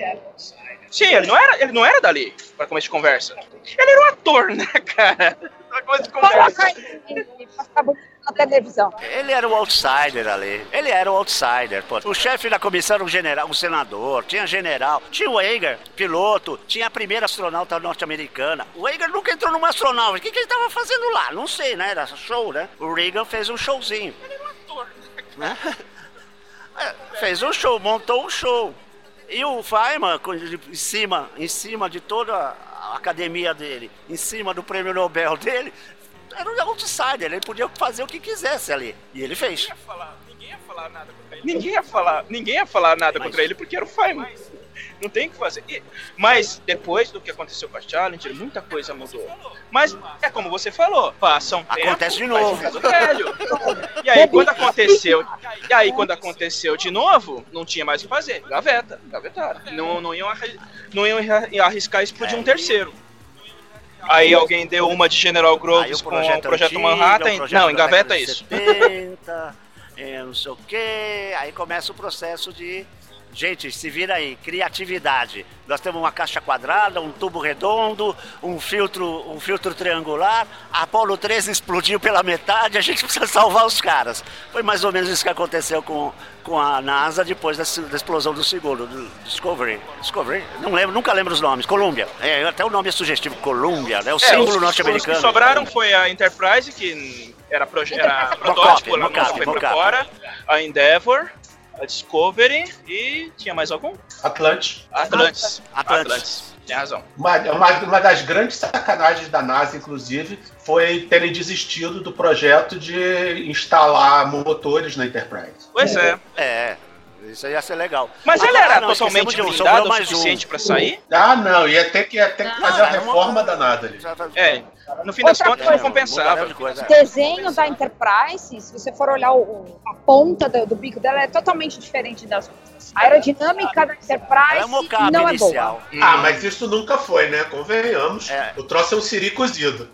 Sim, ele não era dali, pra começo de conversa. Ele era um ator, né, cara? Pra começo de conversa. Na televisão. Ele era o outsider ali. Ele era o outsider, pô. O chefe da comissão era um general, um senador, tinha general, tinha o Yeager, piloto, tinha a primeira astronauta norte-americana. O Yeager nunca entrou numa astronauta. O que ele tava fazendo lá? Não sei, né? Era show, né? O Reagan fez um showzinho. Ele era um ator, né? Fez um show, montou um show. E o Feynman, em cima de toda a academia dele, em cima do prêmio Nobel dele, era um outsider, ele podia fazer o que quisesse ali. E ele fez. Ninguém ia falar nada contra ele. Ninguém ia falar nada contra ele porque era o Feynman. Não tem o que fazer. Mas depois do que aconteceu com a Challenger, muita coisa mudou. Mas é como você falou, passa um tempo, acontece de novo. Vai ficando velho. E aí quando aconteceu de novo, não tinha mais o que fazer. Gavetaram. Não iam arriscar explodir um terceiro. Aí alguém deu uma de General Groves com o Projeto Manhattan. Não, engaveta isso. 70, não sei o que. Aí começa o processo de... Gente, se vira aí, criatividade. Nós temos uma caixa quadrada, um tubo redondo, um filtro triangular. A Apollo 13 explodiu pela metade, a gente precisa salvar os caras. Foi mais ou menos isso que aconteceu com a NASA depois da explosão do segundo, do Discovery. Nunca lembro os nomes. Columbia. Até o nome é sugestivo, Columbia, né? O símbolo norte-americano. Os que sobraram foi a Enterprise, que era protótipo, ela não foi pra fora. A Endeavour, a Discovery e tinha mais algum? Atlantis. Tem razão. Uma das grandes sacanagens da NASA, inclusive, foi terem desistido do projeto de instalar motores na Enterprise. Pois é. Isso ia ser legal. Mas ele era totalmente blindado o suficiente pra sair? Não, ia ter que fazer a reforma danada ali. No fim das contas não compensava. O desenho da Enterprise, se você for olhar a ponta do bico dela, é totalmente diferente das outras. A aerodinâmica da Enterprise não é boa. Mas isso nunca foi, né? Convenhamos. O troço é um siri cozido.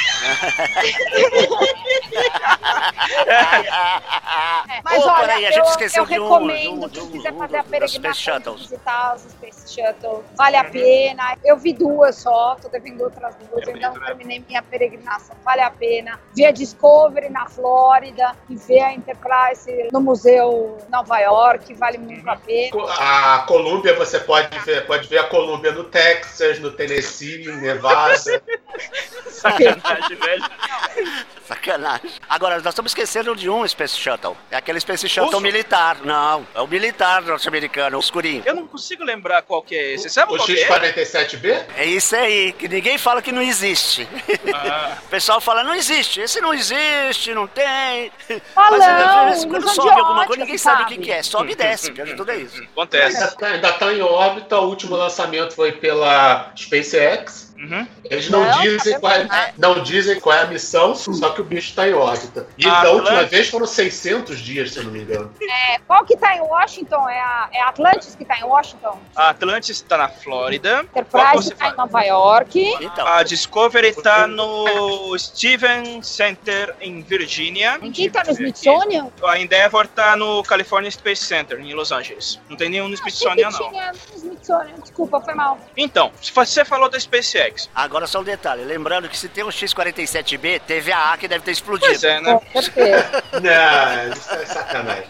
Mas olha, eu recomendo quem quiser fazer a peregrinação, visitar os Space Shuttle, vale a pena. Eu vi 2 só, tô devendo outras 2, eu ainda não terminei minha peregrinação, vale a pena. Ver a Discovery na Flórida e ver a Enterprise no Museu Nova York, vale muito a pena. A Columbia, você pode ver a Columbia no Texas, no Tennessee, em Nevada. Sacanagem, velho. Sacanagem. Agora, nós estamos esquecendo de um Space Shuttle. É aquele Space Shuttle militar. Não, é o militar norte-americano, o escurinho. Eu não consigo lembrar qual que é esse. Sabe qual que é? O X-47B? É isso aí, que ninguém fala que não existe. O pessoal fala, não existe. Esse não existe, não tem. Mas quando sobe alguma coisa, ninguém sabe o que é. Sobe e desce, que tudo é isso. Acontece. Ainda está em órbita, o último lançamento foi pela SpaceX. Eles não dizem qual é a missão, só que o bicho está em órbita. E da última vez foram 600 dias, se eu não me engano. Qual que está em Washington? É a Atlantis que está em Washington? A Atlantis está na Flórida. Enterprise está em Nova York. Então. A Discovery está no Stevens Center, em Virgínia. Quem está no Smithsonian? A Endeavour está no California Space Center, em Los Angeles. Não tem nenhum no Smithsonian, não. Tinha no Smithsonian, desculpa, foi mal. Então, você falou da SpaceX. Agora só um detalhe, lembrando que se tem um X-47B, teve a A que deve ter explodido. Pois é, né? Com certeza. Não, isso é sacanagem.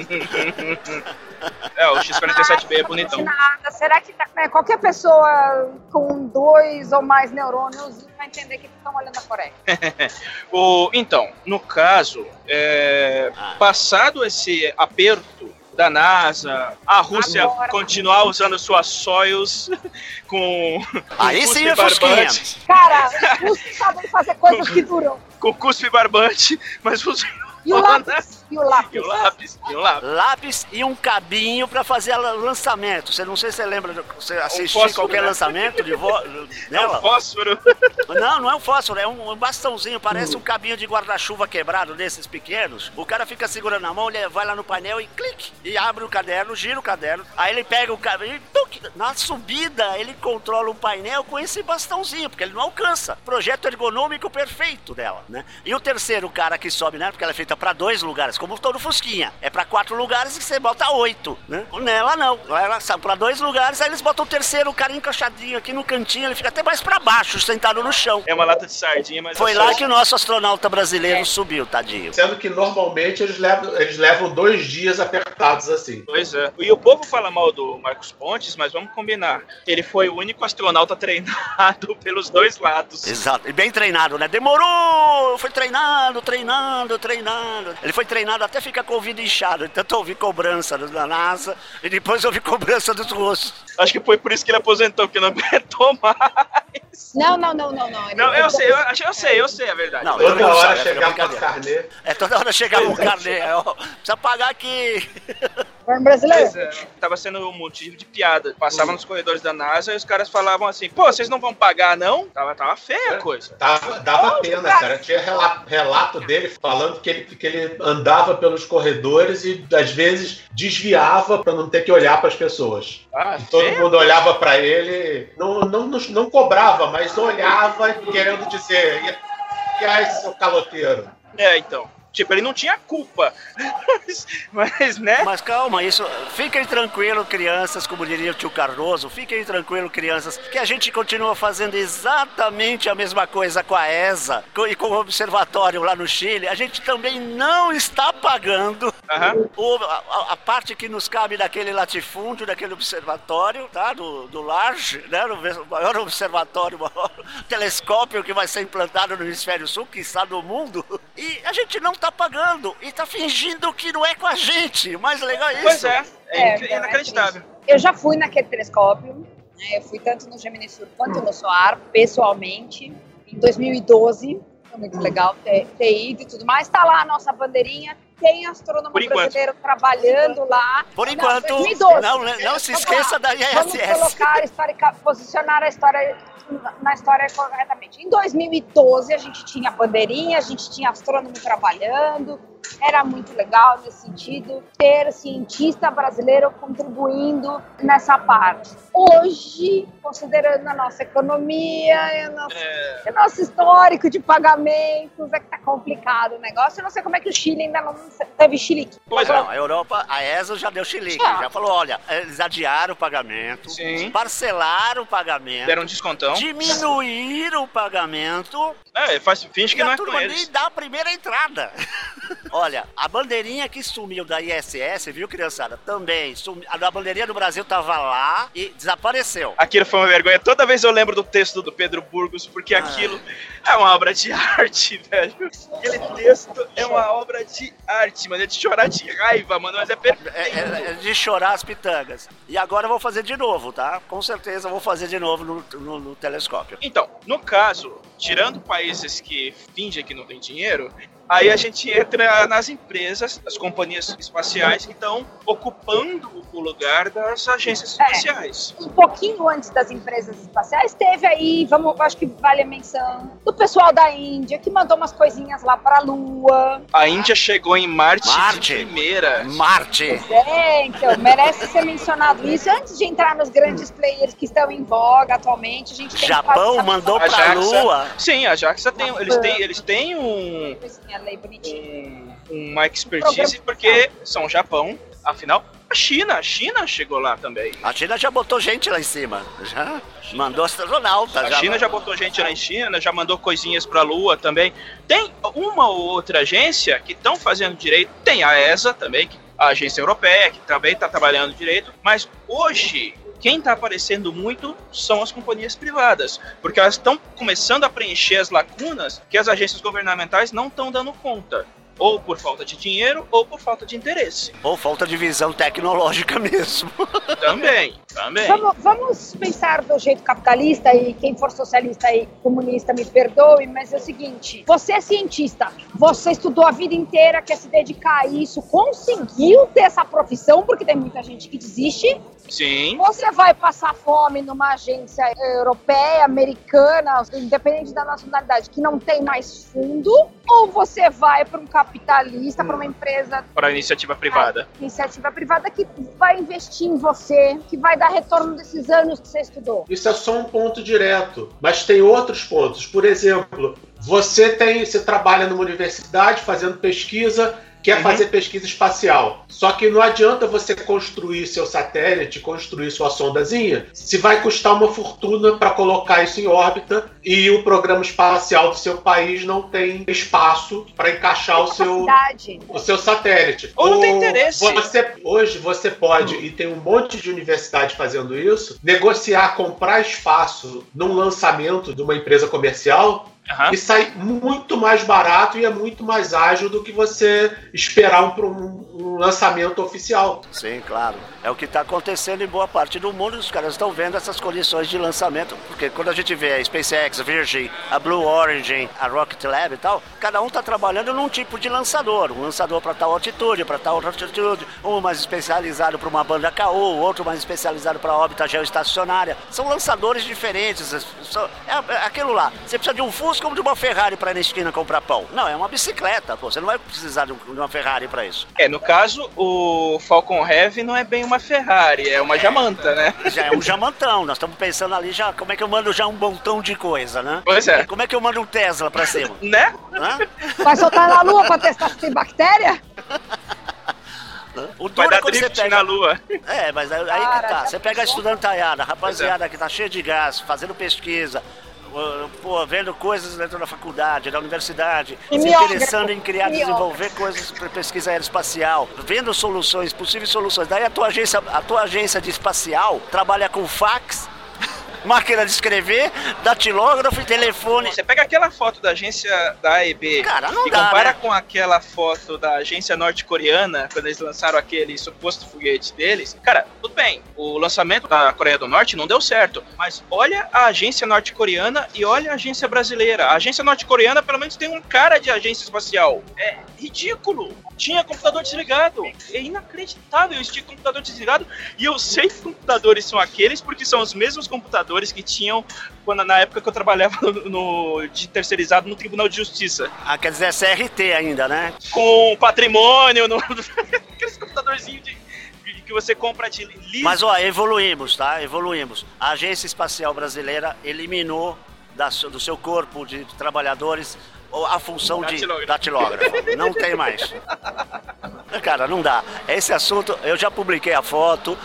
O X-47B é bonitão. Nada. Será que qualquer pessoa com 2 ou mais neurônios vai entender que estão olhando a Coreia? Então, no caso, passado esse aperto da NASA, a Rússia continuar usando suas Soyuz com aí cuspe sim é barbante. Cara, os russos sabem fazer coisas que duram. Com cuspe barbante, mas E o lápis. Lápis e um cabinho pra fazer o lançamento. Não sei se você lembra, você assistiu qualquer lançamento de nela? É um fósforo. Não é um fósforo, é um bastãozinho, parece um cabinho de guarda-chuva quebrado desses pequenos. O cara fica segurando na mão, ele vai lá no painel e clique, e abre o caderno, gira o caderno, aí ele pega o cabinho e na subida ele controla um painel com esse bastãozinho, porque ele não alcança. Projeto ergonômico perfeito dela, né? E o terceiro cara que sobe, né? Porque ela é feita pra 2 lugares, como todo Fusquinha. É pra 4 lugares e você bota 8, né? Nela não. Ela sabe pra 2 lugares, aí eles botam o terceiro cara encaixadinho aqui no cantinho, ele fica até mais pra baixo, sentado no chão. É uma lata de sardinha, mas... Foi lá que o nosso astronauta brasileiro subiu, tadinho. Sendo que normalmente eles levam 2 dias apertados assim. Pois é. E o povo fala mal do Marcos Pontes, mas vamos combinar. Ele foi o único astronauta treinado pelos 2 lados. Exato. E bem treinado, né? Demorou! Foi treinado. Ele foi treinado até ficar com o ouvido inchado. Tanto ouvi cobrança da NASA e depois ouvi cobrança dos russos. Acho que foi por isso que ele aposentou, porque não aguentou mais. Não. Eu sei a verdade. Não, toda hora chegava com carnê. Toda hora chegava com carnê. Precisa pagar aqui. Brasileiro. Tava sendo um motivo de piada. Passava nos corredores da NASA e os caras falavam assim, pô, vocês não vão pagar, não? Tava feia a coisa. Dava pena, cara. Tinha relato dele falando que ele andava pelos corredores e, às vezes, desviava pra não ter que olhar pras pessoas. Todo mundo olhava pra ele, não cobrava, mas olhava querendo dizer, e aí, seu caloteiro? Então. Tipo, ele não tinha culpa. Mas, né? Mas calma, isso. Fiquem tranquilos, crianças, como diria o tio Cardoso. Fiquem tranquilos, crianças, que a gente continua fazendo exatamente a mesma coisa com a ESA e com o observatório lá no Chile. A gente também não está pagando a parte que nos cabe daquele latifúndio, daquele observatório, tá? Do LARGE, né? O maior observatório, o maior telescópio que vai ser implantado no hemisfério sul, que está no mundo. E a gente não está pagando e está fingindo que não é com a gente. O mais legal é isso. Pois é inacreditável. Eu já fui naquele telescópio, né? Eu fui tanto no Gemini Sur quanto no SOAR, pessoalmente, em 2012. Foi muito legal ter ido e tudo mais. Tá lá a nossa bandeirinha. tem astrônomo brasileiro trabalhando lá. Por enquanto, 2012. Não se esqueça da ISS. Vamos colocar a história, posicionar a história na história corretamente. Em 2012 a gente tinha bandeirinha, a gente tinha astrônomo trabalhando, era muito legal nesse sentido ter cientista brasileiro contribuindo nessa parte. Hoje, considerando a nossa economia, o nosso histórico de pagamentos, é que tá complicado o negócio. Eu não sei como é que o Chile ainda não teve chilique. Pois não, a Europa, a ESA já deu chilique, já falou, olha, eles adiaram o pagamento, parcelaram o pagamento, deram um descontão, diminuíram o pagamento. Finge que não é com eles. Nem dá a primeira entrada. Olha, a bandeirinha que sumiu da ISS, viu, criançada? Também sumiu. A bandeirinha do Brasil tava lá e desapareceu. Aquilo foi uma vergonha. Toda vez eu lembro do texto do Pedro Burgos, porque aquilo é uma obra de arte, velho. Aquele texto é uma obra de arte, mano. É de chorar de raiva, mano. Mas é perfeito. É de chorar as pitangas. E agora eu vou fazer de novo, tá? Com certeza eu vou fazer de novo no telescópio. Então, no caso, tirando países que fingem que não tem dinheiro, aí a gente entra nas empresas, as companhias espaciais que estão ocupando o lugar das agências espaciais. Um pouquinho antes das empresas espaciais, teve aí, acho que vale a menção, do pessoal da Índia, que mandou umas coisinhas lá pra Lua. A Índia chegou em Marte de primeira. Marte! Então, merece ser mencionado isso. Antes de entrar nos grandes players que estão em voga atualmente, a gente tem Japão mandou pra Lua. Sim, a JAXA tem, eles têm uma expertise porque são o Japão, afinal a China chegou lá também. A China já botou gente lá em cima, já mandou astronauta. A China já botou gente lá em China, já mandou coisinhas pra Lua também. Tem uma ou outra agência que estão fazendo direito, tem a ESA também, a agência europeia, que também está trabalhando direito, mas hoje quem está aparecendo muito são as companhias privadas, porque elas estão começando a preencher as lacunas que as agências governamentais não estão dando conta. Ou por falta de dinheiro, ou por falta de interesse. Ou falta de visão tecnológica mesmo. Também. Vamos pensar do jeito capitalista, e quem for socialista e comunista me perdoe, mas é o seguinte, você é cientista, você estudou a vida inteira, quer se dedicar a isso, conseguiu ter essa profissão, porque tem muita gente que desiste. Sim. Você vai passar fome numa agência europeia, americana, independente da nacionalidade, que não tem mais fundo, ou você vai para um capitalista, para uma empresa... Para a iniciativa privada. Iniciativa privada que vai investir em você, que vai dar retorno desses anos que você estudou. Isso é só um ponto direto, mas tem outros pontos. Por exemplo, você trabalha numa universidade fazendo pesquisa, quer fazer pesquisa espacial. Só que não adianta você construir seu satélite, construir sua sondazinha, se vai custar uma fortuna para colocar isso em órbita e o programa espacial do seu país não tem espaço para encaixar o seu satélite. Ou não tem interesse. Hoje você pode, e tem um monte de universidade fazendo isso, negociar, comprar espaço num lançamento de uma empresa comercial. E sai muito mais barato e é muito mais ágil do que você esperar um lançamento oficial. Sim, claro. É o que está acontecendo em boa parte do mundo. Os caras estão vendo essas condições de lançamento. Porque quando a gente vê a SpaceX, a Virgin, a Blue Origin, a Rocket Lab e tal, cada um está trabalhando num tipo de lançador. Um lançador para tal altitude, para tal outra altitude. Um mais especializado para uma banda KO, outro mais especializado para órbita geoestacionária. São lançadores diferentes. É aquilo lá. Você precisa de um Fusca como de uma Ferrari para ir na esquina comprar pão. Não, é uma bicicleta, pô. Você não vai precisar de uma Ferrari para isso. No caso, o Falcon Heavy não é bem uma Ferrari, é uma jamanta, né? Já é um jamantão. Nós estamos pensando ali já como é que eu mando já um montão de coisa, né? Pois é. Como é que eu mando um Tesla pra cima? Né? Vai soltar na Lua pra testar se tem bactéria? O vai dar drift na Lua. Mas aí que tá. Você pega a estudantaiada, a rapaziada que tá cheia de gás, fazendo pesquisa, vendo coisas dentro da faculdade, da universidade, se interessando em criar, desenvolver coisas para pesquisa aeroespacial, vendo possíveis soluções. Daí a tua agência de espacial trabalha com fax, máquina de escrever, datilógrafo e telefone. Você pega aquela foto da agência da AEB, cara, não e dá, compara, né? Com aquela foto da agência norte-coreana, quando eles lançaram aquele suposto foguete deles. Cara, tudo bem, o lançamento da Coreia do Norte não deu certo, mas olha a agência norte-coreana e olha a agência brasileira. A agência norte-coreana pelo menos tem um cara de agência espacial. É ridículo. Tinha computador desligado. É inacreditável, eles tinham computador desligado. E eu sei que computadores são aqueles porque são os mesmos computadores que tinham na época que eu trabalhava de terceirizado no Tribunal de Justiça. Ah, quer dizer, CRT ainda, né? Com patrimônio, aqueles computadorzinhos que você compra de livro. Mas, ó, evoluímos, tá? Evoluímos. A Agência Espacial Brasileira eliminou do seu corpo de trabalhadores a função de datilógrafo. Não tem mais. Cara, não dá. Esse assunto, eu já publiquei a foto,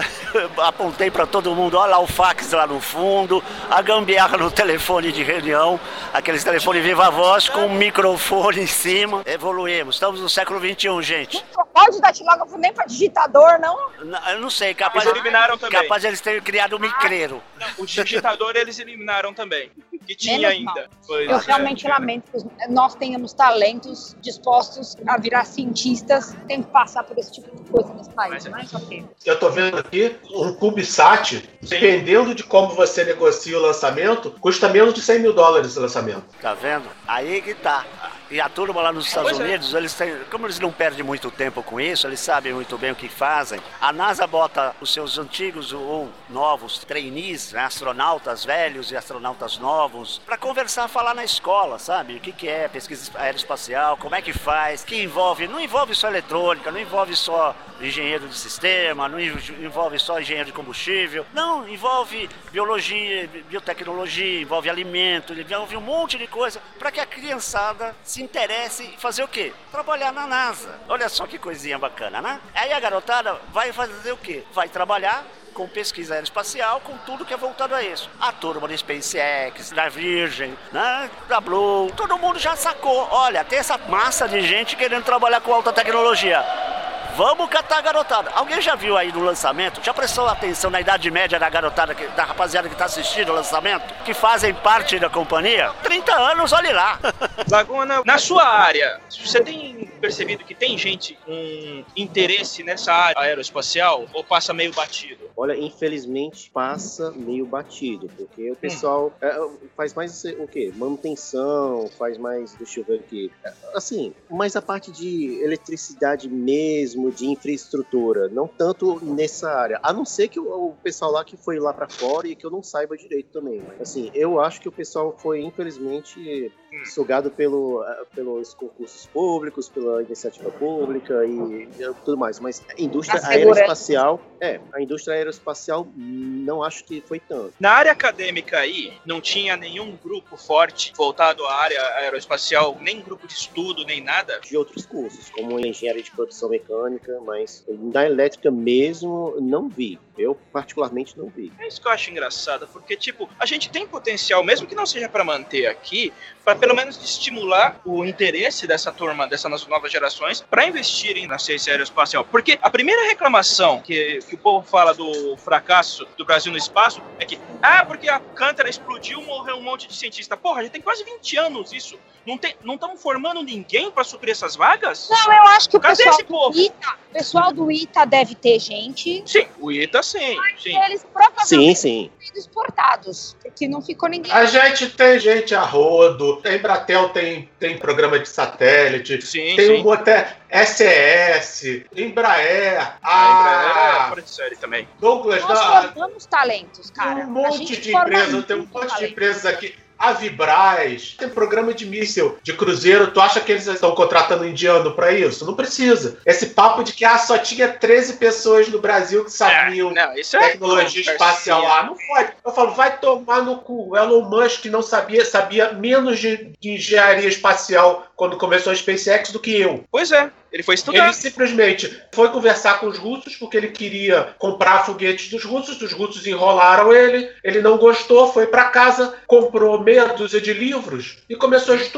apontei pra todo mundo, olha lá o fax lá no fundo, a gambiarra no telefone de reunião, aqueles telefones viva voz com um microfone em cima. Evoluímos, estamos no século XXI, gente. Não pode datilógrafo nem pra digitador, não? Eu não sei, capaz eles eliminaram também. Capaz eles terem criado um micreiro. O digitador eles eliminaram também. Que tinha ainda. Eu realmente lamento que nós tenhamos talentos dispostos a virar cientistas, tem que passar por esse tipo de coisa nesse país, mas ok. Eu tô vendo aqui um CubeSat, dependendo de como você negocia o lançamento, custa menos de $100 mil o lançamento. Tá vendo? Aí que tá. E a turma lá nos Estados Unidos, eles têm, como eles não perdem muito tempo com isso, eles sabem muito bem o que fazem. A NASA bota os seus antigos ou novos trainees, né, astronautas velhos e astronautas novos, para conversar, falar na escola, sabe? O que é pesquisa aeroespacial, como é que faz, que envolve, não envolve só eletrônica, não envolve só engenheiro de sistema, não envolve só engenheiro de combustível, não, envolve biologia, biotecnologia, envolve alimento, envolve um monte de coisa, para que a criançada se interesse em fazer o quê? Trabalhar na NASA. Olha só que coisinha bacana, né? Aí a garotada vai fazer o quê? Vai trabalhar com pesquisa aeroespacial, com tudo que é voltado a isso. A turma da SpaceX, da Virgin, né? Da Blue, todo mundo já sacou. Olha, tem essa massa de gente querendo trabalhar com alta tecnologia. Vamos catar a garotada. Alguém já viu aí no lançamento? Já prestou atenção na idade média da garotada, da rapaziada que está assistindo o lançamento? Que fazem parte da companhia? 30 anos, olhe lá. Laguna, na sua área, você tem percebido que tem gente com interesse nessa área aeroespacial ou passa meio batido? Olha, infelizmente passa meio batido, porque o pessoal faz mais o quê? Manutenção, faz mais, deixa eu ver aqui, assim, mais a parte de eletricidade mesmo, de infraestrutura, não tanto nessa área, a não ser que o pessoal lá que foi lá pra fora e que eu não saiba direito também, mas assim, eu acho que o pessoal foi infelizmente sugado pelos concursos públicos, pela iniciativa pública e tudo mais, mas a indústria aeroespacial, não acho que foi tanto. Na área acadêmica aí, não tinha nenhum grupo forte voltado à área aeroespacial, nem grupo de estudo, nem nada? De outros cursos, como engenharia de produção mecânica, mas na elétrica mesmo, não vi. Eu, particularmente, não vi. É isso que eu acho engraçado, porque, tipo, a gente tem potencial, mesmo que não seja para manter aqui, para pelo menos estimular o interesse dessa turma, dessas novas gerações, para investirem na ciência aeroespacial. Porque a primeira reclamação que o povo fala do fracasso do Brasil no espaço é que, porque a Cântara explodiu, morreu um monte de cientista. Porra, já tem quase 20 anos isso. Não estamos formando ninguém para suprir essas vagas? Não, eu acho que o pessoal do ITA deve ter gente. Sim, o ITA sim. Eles provavelmente sim. exportados, porque não ficou ninguém. A gente tem gente a rodo, a Embratel tem programa de satélite, tem um até SES, Embraer, a Embraer é de série também. Douglas, nós formamos talentos, cara. Tem um monte de empresas, tem um monte de empresas aqui. A Vibraz, tem programa de míssil, de cruzeiro. Tu acha que eles estão contratando indiano pra isso? Não precisa. Esse papo de que só tinha 13 pessoas no Brasil que sabiam tecnologia espacial lá. Não pode. Eu falo, vai tomar no cu. Elon Musk não sabia menos de engenharia espacial quando começou a SpaceX do que eu. Pois é. Ele foi estudar. Ele simplesmente foi conversar com os russos porque ele queria comprar foguetes dos russos enrolaram ele não gostou, foi para casa, comprou meia dúzia de livros e começou a estudar.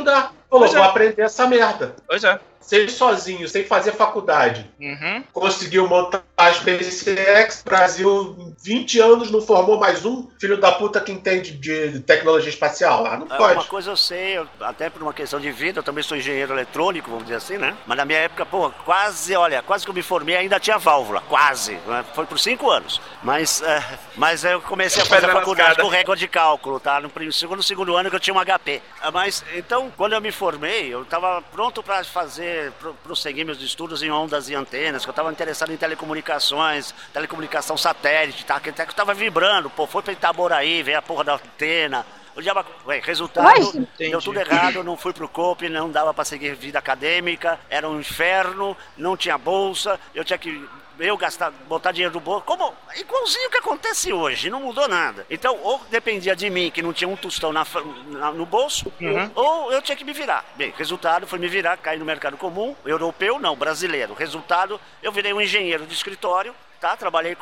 Falou, vou aprender essa merda. Pois é. Sem sozinho, sem fazer faculdade. Conseguiu montar a SpaceX. Brasil, em 20 anos, não formou mais um filho da puta que entende de tecnologia espacial. Não pode. Uma coisa eu sei, até por uma questão de vida, eu também sou engenheiro eletrônico, vamos dizer assim, né? Mas na minha época, quase que eu me formei, ainda tinha válvula. Quase. Né? Foi por 5 anos. Mas eu comecei a fazer a faculdade com régua de cálculo, tá? No segundo ano que eu tinha um HP. Mas, então, quando eu me formei, eu estava pronto para prosseguir meus estudos em ondas e antenas, que eu estava interessado em telecomunicação satélite, tá? Que até que eu estava vibrando, foi pra Itaboraí, veio a porra da antena. Resultado, deu tudo errado, não fui pro COP, não dava para seguir vida acadêmica, era um inferno, não tinha bolsa, eu tinha que botar dinheiro no bolso, igualzinho que acontece hoje, não mudou nada. Então, ou dependia de mim, que não tinha um tostão no bolso, ou eu tinha que me virar. Bem, resultado foi me virar, cair no mercado comum, europeu não, brasileiro. Resultado, eu virei um engenheiro de escritório, tá? Trabalhei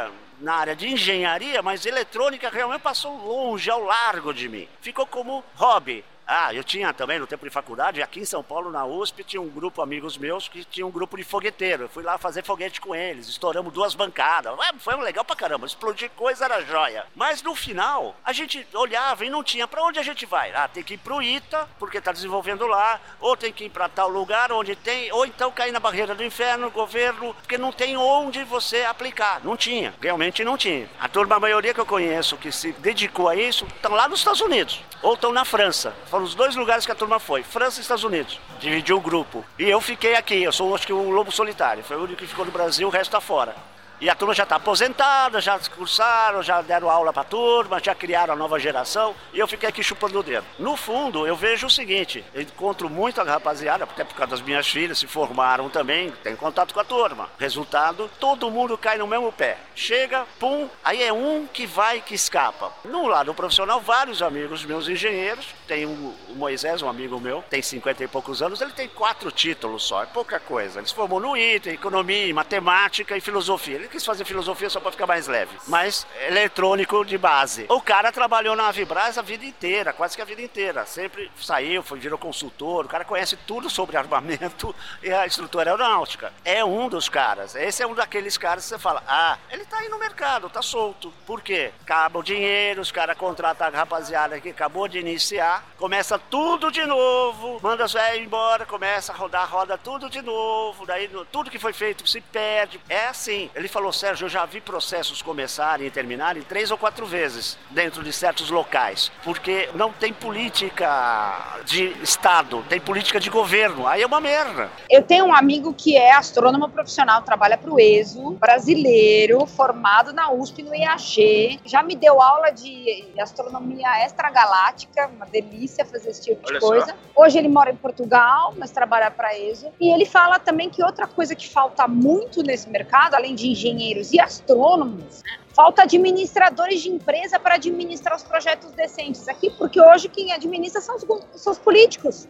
na área de engenharia, mas eletrônica realmente passou longe, ao largo de mim. Ficou como hobby. Eu tinha também, no tempo de faculdade, aqui em São Paulo, na USP, tinha um grupo, amigos meus, que tinha um grupo de fogueteiro. Eu fui lá fazer foguete com eles, estouramos 2 bancadas. Foi legal pra caramba, explodir coisa era joia. Mas no final, a gente olhava e não tinha pra onde a gente vai. Tem que ir pro ITA, porque tá desenvolvendo lá, ou tem que ir pra tal lugar onde tem, ou então cair na barreira do inferno, governo, porque não tem onde você aplicar. Não tinha, realmente não tinha. A maioria que eu conheço que se dedicou a isso, estão lá nos Estados Unidos, ou estão na França. Foram os 2 lugares que a turma foi, França e Estados Unidos. Dividiu o grupo. E eu fiquei aqui, eu sou acho que um lobo solitário. Foi o único que ficou no Brasil, o resto tá fora. E a turma já está aposentada, já cursaram, já deram aula para a turma, já criaram a nova geração, e eu fiquei aqui chupando o dedo. No fundo, eu vejo o seguinte, eu encontro muita rapaziada, até por causa das minhas filhas, se formaram também, tem contato com a turma. Resultado, todo mundo cai no mesmo pé. Chega, pum, aí é um que vai que escapa. No lado profissional, vários amigos meus engenheiros, tem o Moisés, um amigo meu, tem 50 e poucos anos, ele tem 4 títulos só, é pouca coisa. Ele se formou no ITA, economia, matemática e filosofia. Ele quis fazer filosofia só para ficar mais leve, mas eletrônico de base. O cara trabalhou na Vibraz a vida inteira, quase que a vida inteira. Sempre saiu, virou consultor, o cara conhece tudo sobre armamento e a estrutura aeronáutica. É um dos caras. Esse é um daqueles caras que você fala, ele tá aí no mercado, tá solto. Por quê? Acaba o dinheiro, os caras contratam a rapaziada que acabou de iniciar, começa tudo de novo, manda os velhos embora, começa a roda tudo de novo, daí tudo que foi feito se perde. É assim. Ele falou, Sérgio, eu já vi processos começarem e terminarem 3 ou 4 vezes dentro de certos locais, porque não tem política de Estado, tem política de governo, aí é uma merda. Eu tenho um amigo que é astrônomo profissional, trabalha para o ESO, brasileiro, formado na USP, no IAG, já me deu aula de astronomia extragaláctica, uma delícia fazer esse tipo de coisa. Hoje ele mora em Portugal, mas trabalha para ESO, e ele fala também que outra coisa que falta muito nesse mercado, além de engenheiros e astrônomos, falta administradores de empresa para administrar os projetos decentes aqui, porque hoje quem administra são os políticos.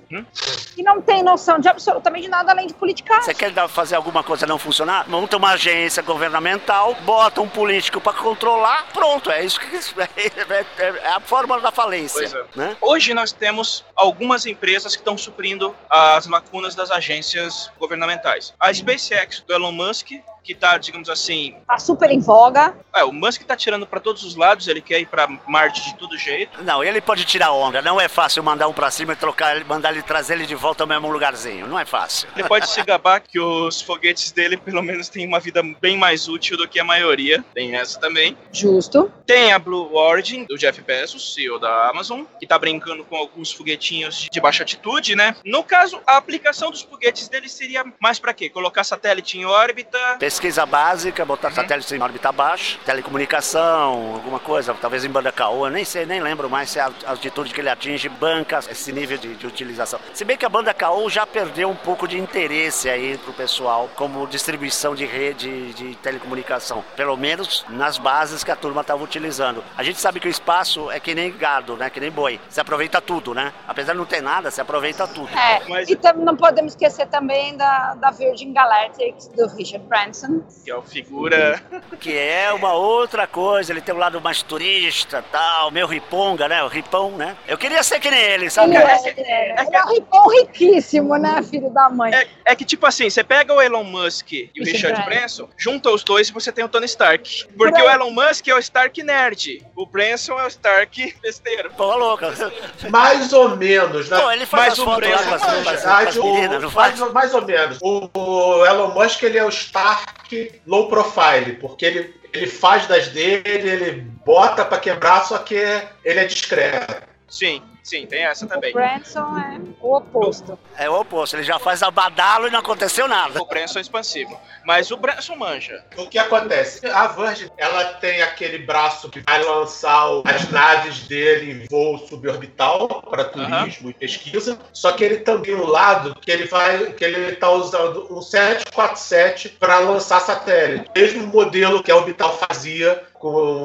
E não tem noção de absolutamente nada além de politicagem. Você quer fazer alguma coisa não funcionar? Monta uma agência governamental, bota um político para controlar, pronto, é isso que é a fórmula da falência. Né? Hoje nós temos algumas empresas que estão suprindo as lacunas das agências governamentais. A SpaceX do Elon Musk, que tá, digamos assim... Tá super em voga. O Musk tá tirando pra todos os lados, ele quer ir pra Marte de todo jeito. Não, ele pode tirar onda, não é fácil mandar um pra cima e mandar ele, trazer ele de volta ao mesmo lugarzinho, não é fácil. Ele pode se gabar que os foguetes dele, pelo menos, têm uma vida bem mais útil do que a maioria, tem essa também. Justo. Tem a Blue Origin, do Jeff Bezos, CEO da Amazon, que tá brincando com alguns foguetinhos de baixa altitude, né? No caso, a aplicação dos foguetes dele seria mais pra quê? Colocar satélite em órbita... Pesquisa básica, botar satélites em órbita baixa, telecomunicação, alguma coisa, talvez em banda KO, nem lembro mais se a altitude que ele atinge banca esse nível de utilização. Se bem que a banda KO já perdeu um pouco de interesse aí pro pessoal como distribuição de rede de telecomunicação, pelo menos nas bases que a turma estava utilizando. A gente sabe que o espaço é que nem gado, né? Que nem boi. Você aproveita tudo, né? Apesar de não ter nada, você aproveita tudo. E não podemos esquecer também da Virgin Galactic, do Richard Branson, Branson. Que é o figura... Que é uma outra coisa, ele tem um lado mais turista, tal, meio riponga, né? O ripão, né? Eu queria ser que nem ele, sabe? Ele é um ripão riquíssimo, né, filho da mãe? É que, tipo assim, você pega o Elon Musk e o Richard Branson, junta os dois e você tem o Tony Stark. Porque o Elon Musk é o Stark nerd, o Branson é o Stark besteiro. Pô, louca. Mais ou menos, né? Pô, ele faz as fotos lá com as meninas, não faz? Mais ou menos. O Elon Musk, ele é o Stark low profile, porque ele faz das dele, ele bota pra quebrar, só que ele é discreto. Sim, tem essa também. O Branson é o oposto. É o oposto, ele já faz a badalo e não aconteceu nada. O Branson é expansivo. Mas o Branson manja. O que acontece? A Virgin, ela tem aquele braço que vai lançar as naves dele em voo suborbital para turismo e pesquisa. Só que ele também um lado que ele tá usando um 747 para lançar satélite. Mesmo modelo que a Orbital fazia com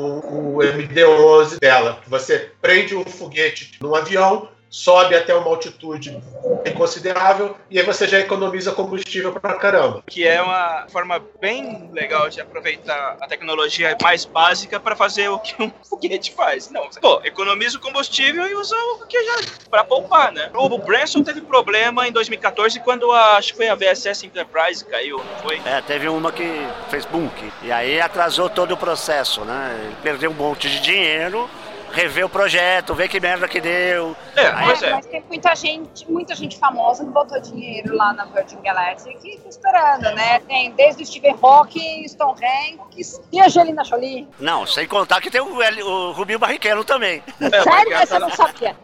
o MD-11 dela. Você prende um foguete num avião, sobe até uma altitude considerável e aí você já economiza combustível pra caramba. Que é uma forma bem legal de aproveitar a tecnologia mais básica para fazer o que um foguete faz. Não, economiza o combustível e usa o que já para poupar, né? O Branson teve problema em 2014 quando acho que foi a VSS Enterprise caiu, não foi? Teve uma que fez bunk e aí atrasou todo o processo, né? Ele perdeu um monte de dinheiro. Rever o projeto, ver que merda que deu. Mas tem muita gente famosa que botou dinheiro lá na Virgin Galactic e tá esperando, né? Tem desde o Stephen Hawking, Tom Hanks e a Angelina Jolie. Não, sem contar que tem o Rubinho Barrichello também. Sério? Essa eu não sabia.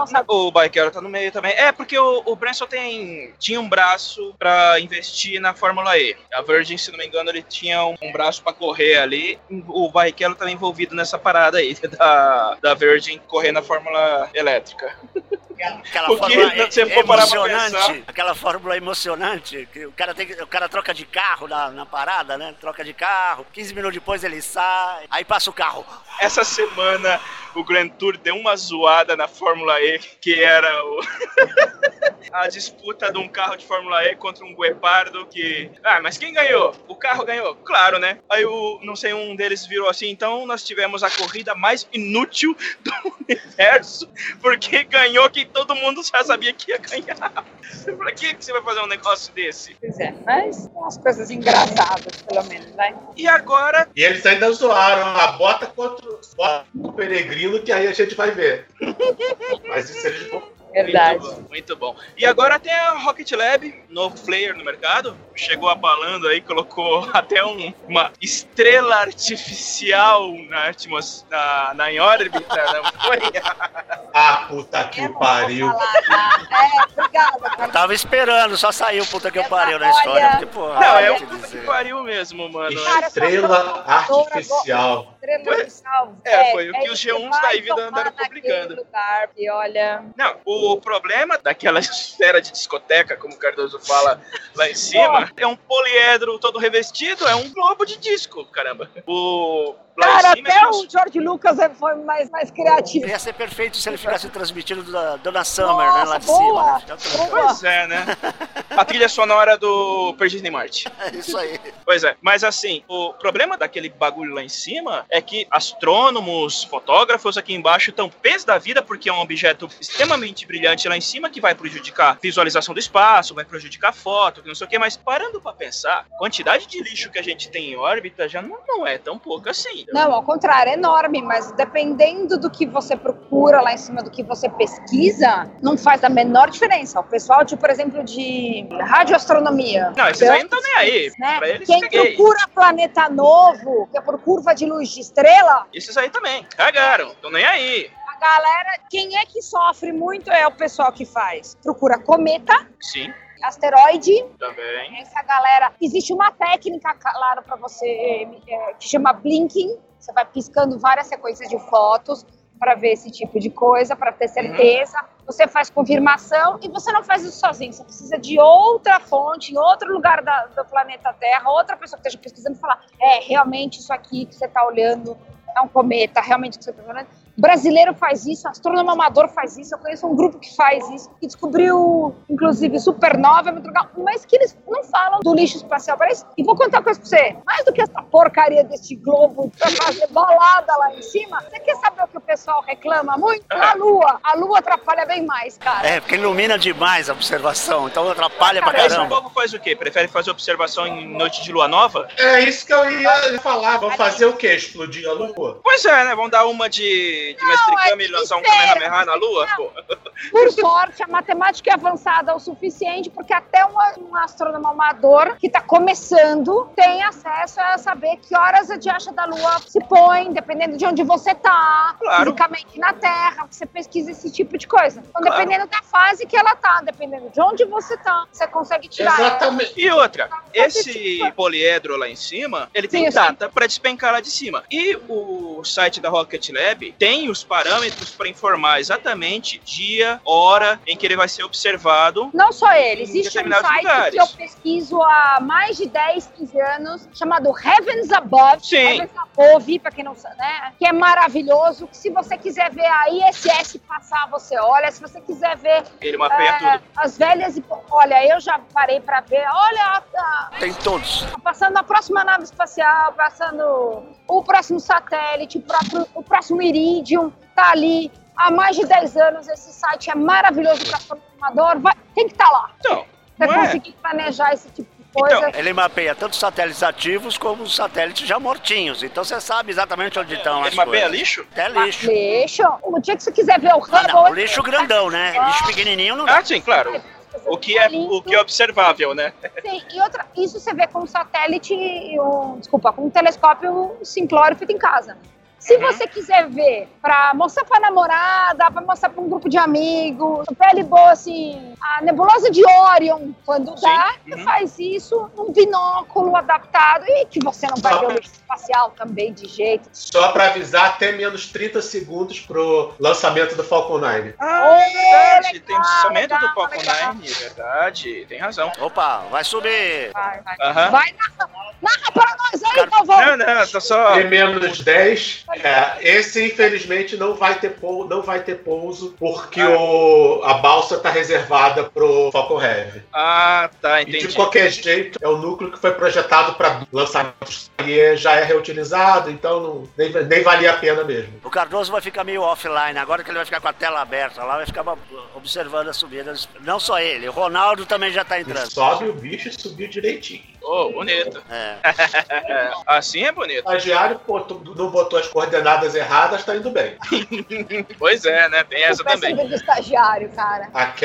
O Barrichello tá no meio também. Porque o Branson tinha um braço pra investir na Fórmula E. A Virgin, se não me engano, ele tinha um braço pra correr ali. O Barrichello tá envolvido nessa parada aí da Virgin correr na Fórmula elétrica. Aquela fórmula emocionante, que o cara troca de carro na parada, né? Troca de carro, 15 minutos depois ele sai, aí passa o carro. Essa semana o Grand Tour deu uma zoada na Fórmula E, que era a disputa de um carro de Fórmula E contra um guepardo que... mas quem ganhou? O carro ganhou? Claro, né? Aí um deles virou assim, então nós tivemos a corrida mais inútil do universo, porque ganhou quem todo mundo já sabia que ia ganhar. Pra que você vai fazer um negócio desse? Pois é, mas são umas coisas engraçadas, pelo menos, né? E agora... E eles ainda zoaram a bota contra o Peregrino, que aí a gente vai ver. Mas isso eles vão... Verdade. Muito bom. E agora tem a Rocket Lab, novo player no mercado. Chegou abalando aí, colocou até uma estrela artificial em órbita, não foi? Puta que pariu. Obrigada. Tava esperando, só saiu puta que pariu na história. Porque, porra, não, é o puta que pariu mesmo, mano. Estrela artificial. Foi o que os G1s da vida andaram publicando. Lugar, e olha... Não, o problema daquela esfera de discoteca, como o Cardoso fala lá em cima, é um poliedro todo revestido, é um globo de disco, caramba. Cara, até o George Lucas foi mais criativo. Ia ser perfeito se ele ficasse transmitindo da Donna Summer, né, lá de cima. Né? Pois é, né? A trilha sonora do Perdido em Marte. É isso aí. Pois é, mas assim, o problema daquele bagulho lá em cima é que astrônomos, fotógrafos aqui embaixo estão pés da vida porque é um objeto extremamente brilhante lá em cima que vai prejudicar a visualização do espaço, vai prejudicar a foto, que não sei o que, mas parando pra pensar, a quantidade de lixo que a gente tem em órbita já não é tão pouca assim. Não, ao contrário, é enorme, mas dependendo do que você procura lá em cima, do que você pesquisa, não faz a menor diferença. O pessoal, por exemplo, de radioastronomia. Não, esses aí não estão nem aí. Né? Pra eles, quem procura planeta novo, que é por curva de luz de estrela... Esses aí também, cagaram, estão nem aí. A galera, quem é que sofre muito é o pessoal que procura cometa. Sim. Asteroide. Também. Essa galera... Existe uma técnica, claro, para você, que chama blinking. Você vai piscando várias sequências de fotos para ver esse tipo de coisa, para ter certeza. Você faz confirmação e você não faz isso sozinho. Você precisa de outra fonte, em outro lugar do planeta Terra, outra pessoa que esteja pesquisando e falar, realmente isso aqui que você está olhando é um cometa, realmente que você está olhando. brasileiro faz isso, astrônomo amador faz isso, eu conheço um grupo que faz isso, que descobriu, inclusive, supernova, mas que eles não falam do lixo espacial para isso. E vou contar uma coisa pra você, mais do que essa porcaria deste globo pra fazer balada lá em cima, você quer saber o que o pessoal reclama muito? A Lua atrapalha bem mais, cara. Porque ilumina demais a observação, então atrapalha pra caramba. Esse povo faz o quê? Prefere fazer observação em noite de lua nova? É isso que eu ia falar. Vão fazer o quê? Explodir a lua? Pois é, né? Vão dar uma de Mestre Kami e lançar um Kamehameha na lua? Pô. Por sorte, a matemática é avançada o suficiente porque até um astrônomo amador que está começando tem acesso a saber que horas a diacha da lua se põe, dependendo de onde você está, fisicamente na Terra, você pesquisa esse tipo de coisa. Então, dependendo da fase que ela está, dependendo de onde você está, você consegue tirar. Exatamente. E outra, esse poliedro lá em cima, ele tem data para despencar lá de cima. E o site da Rocket Lab tem os parâmetros para informar exatamente dia, hora em que ele vai ser observado. Não só ele, existe um site lugares. que eu pesquiso há mais de 10, 15 anos, chamado Heavens Above. Sim. Heavens Above, para quem não sabe, né? Que é maravilhoso, que se você quiser ver a ISS passar, você olha. Se você quiser ver ele mapeia tudo. As velhas... Olha, eu já parei para ver. Olha... Tem todos. Passando a próxima nave espacial, passando o próximo satélite, o próximo Iridium, tá ali. Há mais de 10 anos, esse site é maravilhoso para amador. Tem que estar lá. Então, você conseguir planejar esse tipo de coisa. Então, ele mapeia tanto satélites ativos como os satélites já mortinhos. Então você sabe exatamente onde estão as coisas. Ele mapeia lixo? É lixo. Lixo. O dia que você quiser ver o Hubble... Não, o lixo grandão, né? Lixo pequenininho não dá. Ah, sim, claro. O que é observável, né? Sim, e outra, isso você vê com um satélite, com um telescópio simplório feito em casa. Se você quiser ver pra mostrar pra namorada, pra mostrar pra um grupo de amigos, pele boa, assim, a nebulosa de Orion, quando dá, você faz isso num binóculo adaptado e que você não vai ver o lixo espacial também de jeito. Só pra avisar, até menos 30 segundos pro lançamento do Falcon 9. Ah, é verdade, tem o lançamento do Falcon 9, é verdade, tem razão. Opa, vai subir. Vai. Aham. Vai, narra pra nós aí, Galvão. Não, tô só... Tem menos 10. Esse, infelizmente, não vai ter pouso, porque a balsa tá reservada pro Falcon Heavy. Ah, tá, entendi. E de qualquer jeito, é o núcleo que foi projetado para lançamentos e já é reutilizado, então nem valia a pena mesmo. O Cardoso vai ficar meio offline, agora que ele vai ficar com a tela aberta lá, vai ficar observando as subidas. Não só ele, o Ronaldo também já tá entrando. E sobe o bicho e subiu direitinho. Oh, bonito. Assim é bonito. O estagiário não botou as coordenadas erradas, tá indo bem. Pois é, né? Tem essa também. Do estagiário, cara.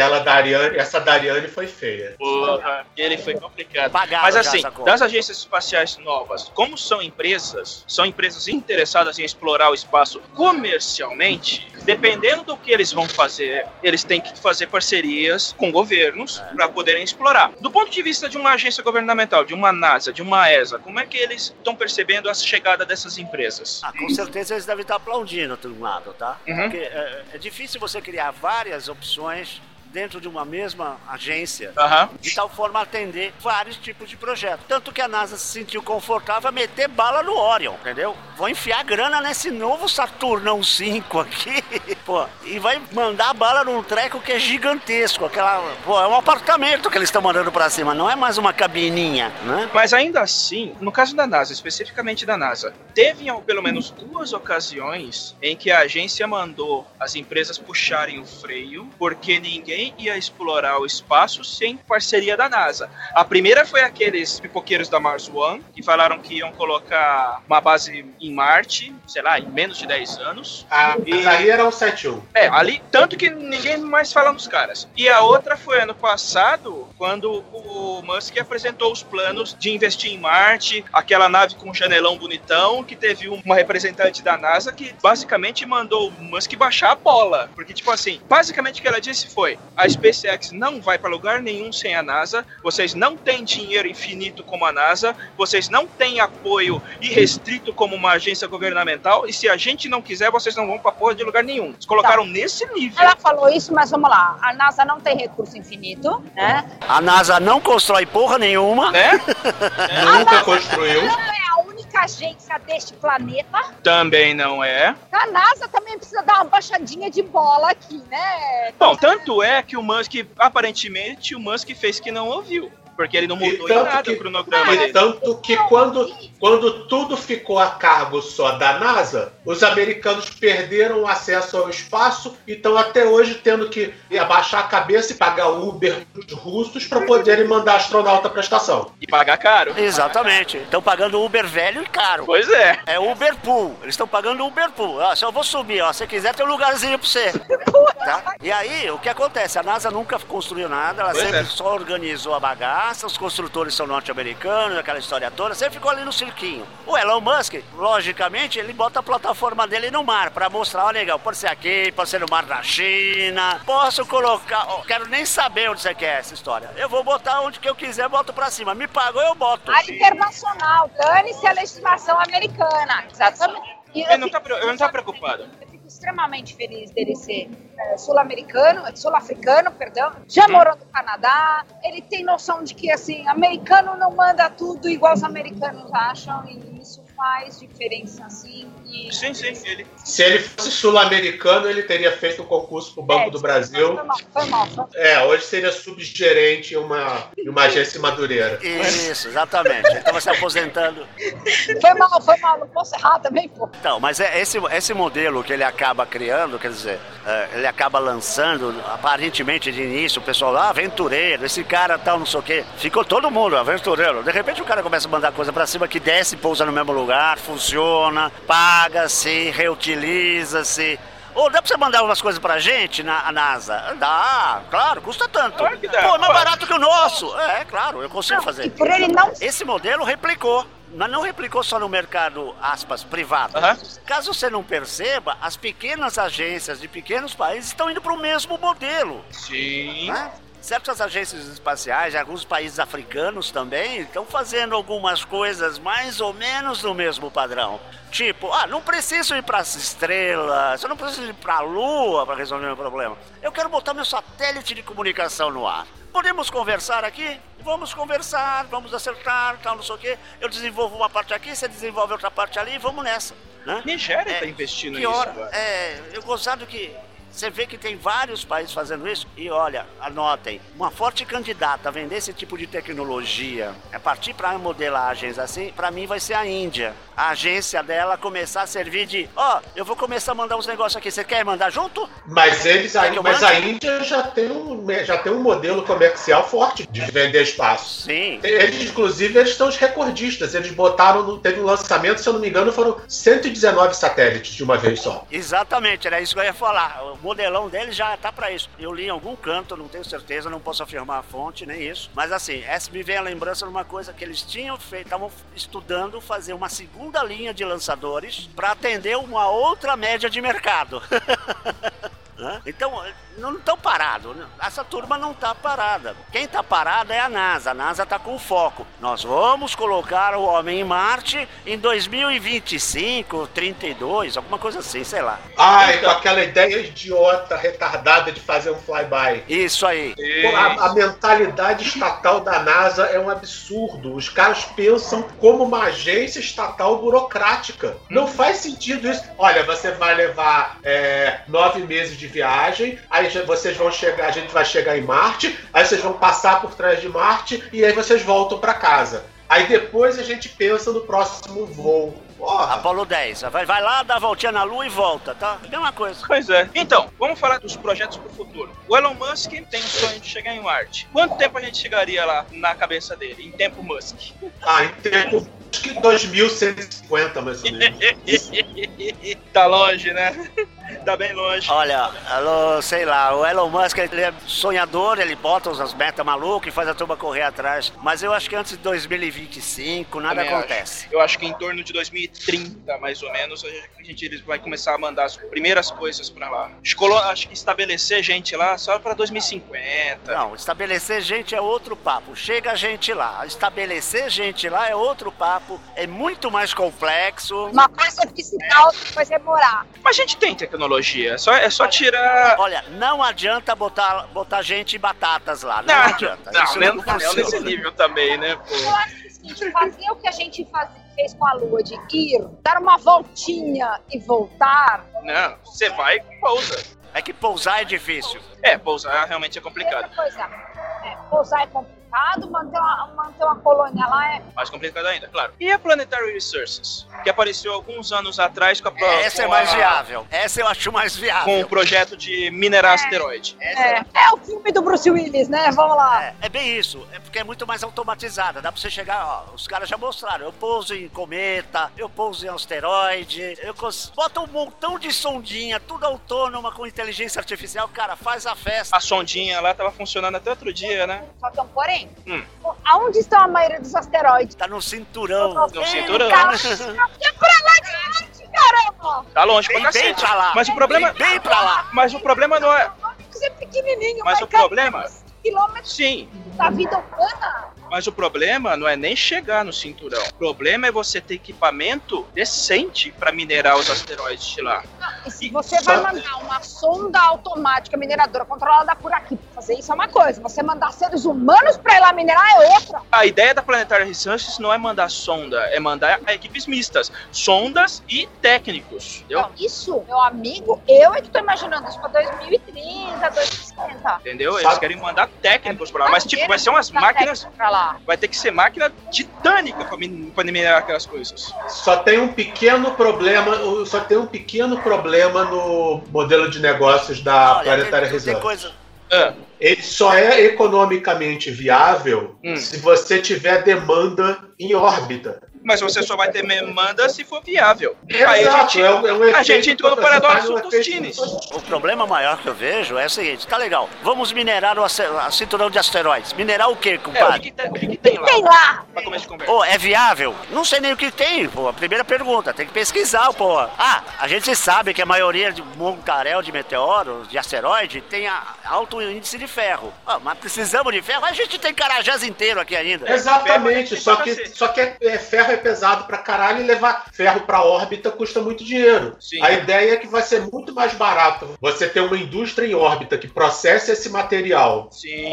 Essa da Ariane foi feia. Porra, ele foi complicado. Pagaram. Mas assim, das agências espaciais novas, como são empresas interessadas em explorar o espaço comercialmente, dependendo do que eles vão fazer, eles têm que fazer parcerias com governos para poderem explorar. Do ponto de vista de uma agência governamental, de uma NASA, de uma ESA, como é que eles estão percebendo a chegada dessas empresas? Com certeza eles devem estar aplaudindo de um lado, tá? Porque é difícil você criar várias opções dentro de uma mesma agência, de tal forma atender vários tipos de projetos. Tanto que a NASA se sentiu confortável a meter bala no Orion, entendeu? Vou enfiar grana nesse novo Saturnão 5 aqui, pô, e vai mandar bala num treco que é gigantesco, é um apartamento que eles estão mandando pra cima, não é mais uma cabininha, né? Mas ainda assim, no caso da NASA, especificamente da NASA, teve pelo menos 2 ocasiões em que a agência mandou as empresas puxarem o freio, porque ninguém ia explorar o espaço sem parceria da NASA. A primeira foi aqueles pipoqueiros da Mars One, que falaram que iam colocar uma base em Marte, sei lá, em menos de 10 anos. Mas ali era o 7-1. Ali, tanto que ninguém mais fala nos caras. E a outra foi ano passado, quando o Musk apresentou os planos de investir em Marte, aquela nave com um janelão bonitão, que teve uma representante da NASA que basicamente mandou o Musk baixar a bola. Porque, tipo assim, basicamente o que ela disse foi: a SpaceX não vai para lugar nenhum sem a NASA, vocês não têm dinheiro infinito como a NASA, vocês não têm apoio irrestrito como uma agência governamental, e se a gente não quiser, vocês não vão para porra de lugar nenhum. Eles colocaram nesse nível. Ela falou isso, mas vamos lá, a NASA não tem recurso infinito, né? A NASA não constrói porra nenhuma. Né? Nunca construiu. Ela é a única única agência deste planeta. Também não é. A NASA também precisa dar uma baixadinha de bola aqui, né? Bom, tanto é que o Musk, aparentemente, o Musk fez que não ouviu. Porque ele não mudou em nada o cronograma dele. Tanto que quando tudo ficou a cargo só da NASA, os americanos perderam o acesso ao espaço e estão até hoje tendo que abaixar a cabeça e pagar Uber dos russos para poderem mandar astronauta para a estação. E pagar caro. Exatamente. Estão pagando Uber velho e caro. Pois é. É Uber Pool. Eles estão pagando Uber Pool. Ó, se eu vou subir, ó, se quiser tem um lugarzinho para você. Tá? E aí, o que acontece? A NASA nunca construiu nada, ela sempre só organizou a bagaça. Os construtores são norte-americanos, aquela história toda, sempre ficou ali no cirquinho. O Elon Musk, logicamente, ele bota a plataforma dele no mar pra mostrar, ó, legal, pode ser aqui, pode ser no mar da China, posso colocar, ó, quero nem saber onde você quer essa história. Eu vou botar onde que eu quiser, boto pra cima. Me pagou, eu boto. A internacional, dane-se a legislação americana. Exatamente. Ele não tá preocupado. Extremamente feliz dele ser sul-africano, perdão. Já morou no Canadá. Ele tem noção de que, assim, americano não manda tudo igual os americanos acham, e isso faz diferença, assim. E... Sim, ele. Se ele fosse sul-americano, ele teria feito um concurso pro Banco do Brasil. Foi mal. Hoje seria subgerente em uma agência em Madureira. Isso, exatamente. Ele tava se aposentando. Foi mal, não posso errar também, pô. Então, mas esse modelo que ele acaba criando, quer dizer, ele acaba lançando, aparentemente de início, o pessoal lá, aventureiro, esse cara tal, não sei o quê. Ficou todo mundo aventureiro. De repente o cara começa a mandar coisa pra cima que desce e pousa no mesmo lugar, funciona, paga-se, reutiliza-se. Ou dá pra você mandar umas coisas pra gente na NASA? Dá, claro, custa tanto. Claro que dá. Pô, mais barato que o nosso. É, claro, eu consigo fazer. E por ele não... Esse modelo replicou. Mas não replicou só no mercado, aspas, privado. Caso você não perceba, as pequenas agências de pequenos países estão indo para o mesmo modelo. Sim. Né? Certas agências espaciais, alguns países africanos também, estão fazendo algumas coisas mais ou menos no mesmo padrão. Tipo, não preciso ir para as estrelas, eu não preciso ir para a Lua para resolver meu problema. Eu quero botar meu satélite de comunicação no ar. Podemos conversar aqui? Vamos conversar, vamos acertar, tal, não sei o quê. Eu desenvolvo uma parte aqui, você desenvolve outra parte ali e vamos nessa. Né? Nigéria está investindo nisso agora. Eu gostado que você vê que tem vários países fazendo isso e olha, anotem, uma forte candidata a vender esse tipo de tecnologia, a partir para modelagens assim, para mim vai ser a Índia. A agência dela começar a servir de, eu vou começar a mandar uns negócios aqui, você quer mandar junto? Mas a Índia já tem um modelo comercial forte de vender espaço. Sim. Inclusive, eles são os recordistas. Eles teve um lançamento, se eu não me engano, foram 119 satélites de uma vez só. Exatamente, era isso que eu ia falar. O modelão dele já tá pra isso. Eu li em algum canto, não tenho certeza, não posso afirmar a fonte, nem isso. Mas assim, essa me vem a lembrança de uma coisa que eles tinham feito, estavam estudando fazer uma segunda linha de lançadores para atender uma outra média de mercado. Então, não estão parados. Essa turma não está parada. Quem está parada é a NASA. A NASA está com foco. Nós vamos colocar o homem em Marte em 2025, 32, alguma coisa assim, sei lá. Com aquela ideia idiota, retardada de fazer um flyby. Isso aí. A mentalidade estatal da NASA é um absurdo. Os caras pensam como uma agência estatal burocrática. Não faz sentido isso. Olha, você vai levar 9 meses de viagem, aí vocês vão chegar, a gente vai chegar em Marte, aí vocês vão passar por trás de Marte e aí vocês voltam para casa. Aí depois a gente pensa no próximo voo. Apolo 10, vai lá, dá a voltinha na Lua e volta, tá? Mesma coisa. Pois é. Então, vamos falar dos projetos pro futuro. O Elon Musk tem o sonho de chegar em Marte. Quanto tempo a gente chegaria lá na cabeça dele? Em tempo Musk? Em tempo, acho que 2150, mais ou menos. Tá longe, né? Tá bem longe. Olha, sei lá, o Elon Musk, ele é sonhador, ele bota as metas malucas e faz a turma correr atrás. Mas eu acho que antes de 2025 nada acontece. Eu acho que em torno de 2030, mais ou menos, a gente vai começar a mandar as primeiras coisas pra lá. Acho que estabelecer gente lá só pra 2050. Não, estabelecer gente é outro papo. Chega gente lá. Estabelecer gente lá é outro papo. É muito mais complexo. Uma coisa é fiscal, outra coisa é morar. Mas a gente tem tecnologia. É só tirar... Olha, não adianta botar gente e batatas lá. Não adianta. Não nesse nível também, né? Pô. Eu acho que a gente fazer o que a gente fez com a Lua de ir, dar uma voltinha e voltar? Não, você vai e pousa. É que pousar é difícil. Pousar realmente é complicado. Pousar é complicado, manter uma colônia lá é... Mais complicado ainda, claro. E a Planetary Resources, que apareceu alguns anos atrás com a... Essa é mais viável. Essa eu acho mais viável. Com o projeto de minerar asteroide. É o filme do Bruce Willis, né? Vamos lá. É bem isso. É porque é muito mais automatizada. Dá pra você chegar, os caras já mostraram. Eu pouso em cometa, eu pouso em asteroide, bota um montão de sondinha, tudo autônoma com inteligência artificial. Cara, faz a festa. A sondinha lá tava funcionando até outro dia, né? Só que porém, aonde estão a maioria dos asteroides? Tá no cinturão. No cinturão. É pra lá de longe, caramba! Tá longe pra cacete. Bem pra lá. Mas o problema... Bem pra lá. Mas o problema não é... Você é pequenininho, mas o problema... Quilômetros Sim. da vida humana. Mas o problema não é nem chegar no cinturão. O problema é você ter equipamento decente pra minerar os asteroides de lá. E se você vai mandar uma sonda automática mineradora controlada por aqui pra fazer isso é uma coisa. Você mandar seres humanos pra ir lá minerar é outra. A ideia da Planetary Resources não é mandar sonda, é mandar equipes mistas. Sondas e técnicos. Entendeu? Não, isso, meu amigo, eu é que tô imaginando isso pra 2030, 2050. Entendeu? Eles querem mandar técnicos pra lá. Mas tipo, vai ser umas máquinas... Vai ter que ser máquina titânica pra minerar aquelas coisas. Só tem um pequeno problema no modelo de negócios da Planetary Resources. Ele só é economicamente viável se você tiver demanda em órbita. Mas você só vai ter demanda se for viável. Exato, Aí a gente entrou no paradoxo dos Tines. O problema maior que eu vejo é o seguinte, tá legal, vamos minerar o cinturão de asteroides. Minerar o quê, compadre? O que tem lá? Pra começar de conversa. É viável? Não sei nem o que tem, pô. A primeira pergunta, tem que pesquisar, pô. A gente sabe que a maioria de montaréu de meteoros, de asteroide, tem alto índice de ferro. Mas precisamos de ferro? A gente tem Carajás inteiro aqui ainda. Exatamente, só que ferro é pesado pra caralho e levar ferro pra órbita custa muito dinheiro. Sim. A ideia é que vai ser muito mais barato você ter uma indústria em órbita que processe esse material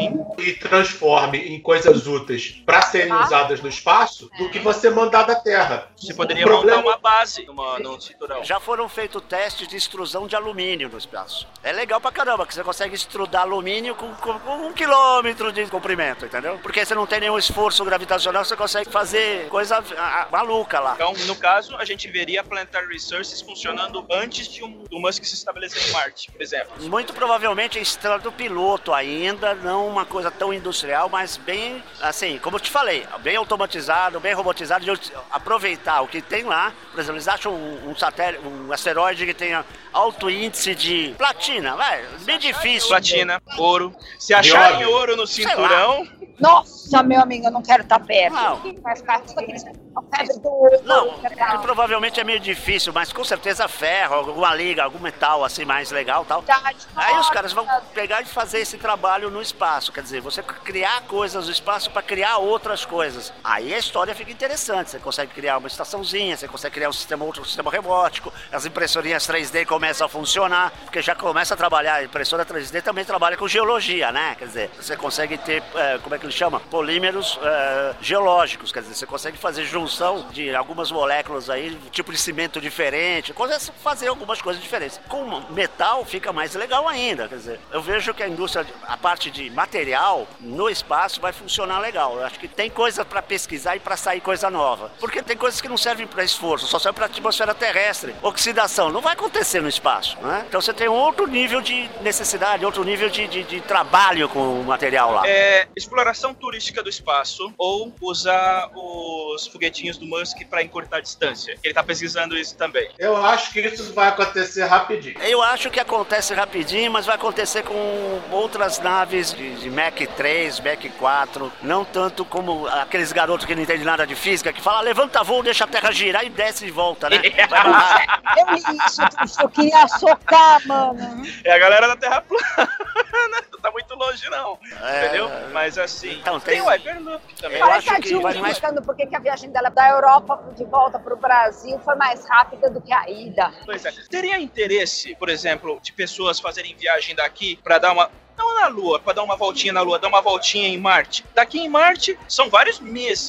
e transforme em coisas úteis pra serem usadas no espaço do que você mandar da Terra. Você poderia montar uma base no cinturão. Já foram feitos testes de extrusão de alumínio no espaço. É legal pra caramba, que você consegue extrudar alumínio com 1 quilômetro de comprimento, entendeu? Porque você não tem nenhum esforço gravitacional, você consegue fazer coisa maluca lá. Então, no caso, a gente veria a Planetary Resources funcionando antes do Musk se estabelecer em Marte, por exemplo. Muito provavelmente em estrada do piloto ainda, não uma coisa tão industrial, mas bem, assim, como eu te falei, bem automatizado, bem robotizado, de aproveitar o que tem lá. Por exemplo, eles acham um asteroide que tenha alto índice de platina, bem difícil. Platina, ouro. Se acharem ouro no cinturão... Nossa, meu amigo, eu não quero estar perto. Não. Faz parte daqueles... febre do ouro. Não, provavelmente é meio difícil, mas com certeza ferro, alguma liga, algum metal assim mais legal e tal. Aí os caras vão pegar e fazer esse trabalho no espaço, quer dizer, você criar coisas no espaço para criar outras coisas. Aí a história fica interessante, você consegue criar uma estaçãozinha, você consegue criar outro sistema robótico, as impressorinhas 3D começam a funcionar, porque já começa a trabalhar, a impressora 3D também trabalha com geologia, né? Quer dizer, você consegue ter, como é que ele chama? Polímeros geológicos, quer dizer, você consegue fazer junção de algumas moléculas aí, tipo de cimento diferente, fazer algumas coisas diferentes. Com metal fica mais legal ainda, quer dizer, eu vejo que a indústria, a parte de material no espaço vai funcionar legal. Eu acho que tem coisa para pesquisar e para sair coisa nova. Porque tem coisas que não servem para esforço, só servem para a atmosfera terrestre. Oxidação não vai acontecer no espaço, né? Então você tem outro nível de necessidade, outro nível de trabalho com o material lá. Exploração turística do espaço ou usar os foguetinhos do Musk para encurtar a distância. Ele tá pesquisando isso também. Eu acho que isso vai acontecer rapidinho. Eu acho que acontece rapidinho, mas vai acontecer com outras naves de Mach 3, Mach 4, não tanto como aqueles garotos que não entendem nada de física, que falam, levanta voo, deixa a Terra girar e desce de volta, né? Eu li isso, eu queria socar, mano. É a galera da Terra plana. Não tá muito longe, não. Entendeu? Mas assim, então, tem o Hyperloop também. Eu acho que vai mais... Por que a viagem dela da Europa de volta pro Brasil foi mais rápida do que a ida. Pois é. Teria interesse, por exemplo, de pessoas fazerem viagem daqui pra dar uma... Não na Lua, pra dar uma voltinha na Lua, dar uma voltinha em Marte. Daqui em Marte são vários meses.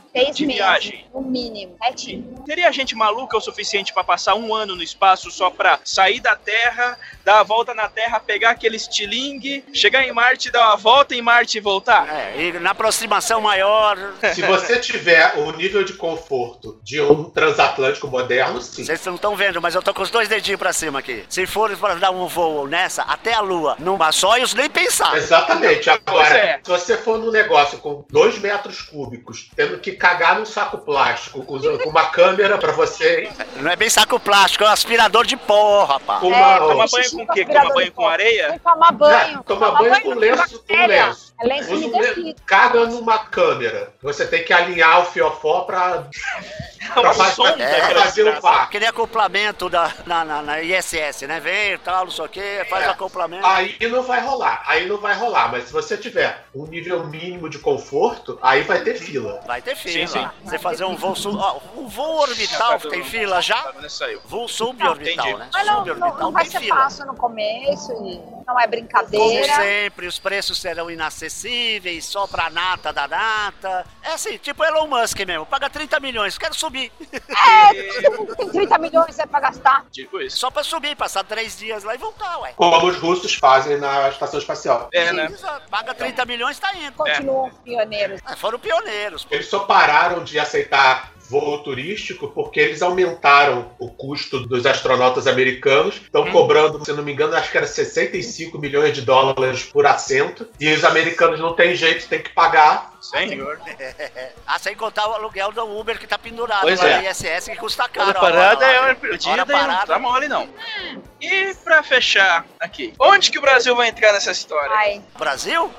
6 de meses, viagem. no mínimo. 7. Teria gente maluca o suficiente pra passar 1 ano no espaço só pra sair da Terra, dar a volta na Terra, pegar aquele estilingue, chegar em Marte, dar uma volta em Marte e voltar? E na aproximação maior... Se você tiver o nível de conforto de um transatlântico moderno, sim. Vocês não estão vendo, mas eu tô com os 2 dedinhos pra cima aqui. Se for pra dar um voo nessa, até a Lua, numa sóios, nem pensar. Exatamente. Agora, se você for num negócio com 2 metros cúbicos, tendo que cagar num saco plástico, usando uma câmera pra você... Não é bem saco plástico, é um aspirador de pó, rapaz. Toma banho com o quê? Toma banho com areia? Tomar banho. Toma banho com lenço. É lenço umedecido. Caga numa câmera. Você tem que alinhar o fiofó pra fazer o vácuo. Aquele acoplamento na ISS, né? Vem e tal, não sei o que, faz o acoplamento. Aí não vai rolar. Mas se você tiver um nível mínimo de conforto, aí vai ter fila. Vai ter fila. Sim. Você fazer um voo um voo orbital, tem fila já? Voo suborbital, né? Mas não vai ser fácil no começo e não é brincadeira. Como sempre, os preços serão inacessíveis, só pra nata da nata. É assim, tipo Elon Musk mesmo, paga 30 milhões, quero subir. Tem 30 milhões pra gastar. Tipo isso. Só pra subir, passar 3 dias lá e voltar, ué. Como os russos fazem na estação espacial. Né? Exato. Paga 30 milhões, tá indo. Continuam pioneiros. Foram pioneiros. Pô. Eles só pararam de aceitar voo turístico porque eles aumentaram o custo dos astronautas americanos. Estão cobrando, se não me engano, acho que era 65 milhões de dólares por assento. E os americanos não tem jeito, tem que pagar. Senhor. Sem contar o aluguel do Uber que tá pendurado pois lá na ISS, que custa caro. Hora parada é hora perdida e não tá mole, não. E pra fechar aqui, onde que o Brasil vai entrar nessa história? Ai. Brasil?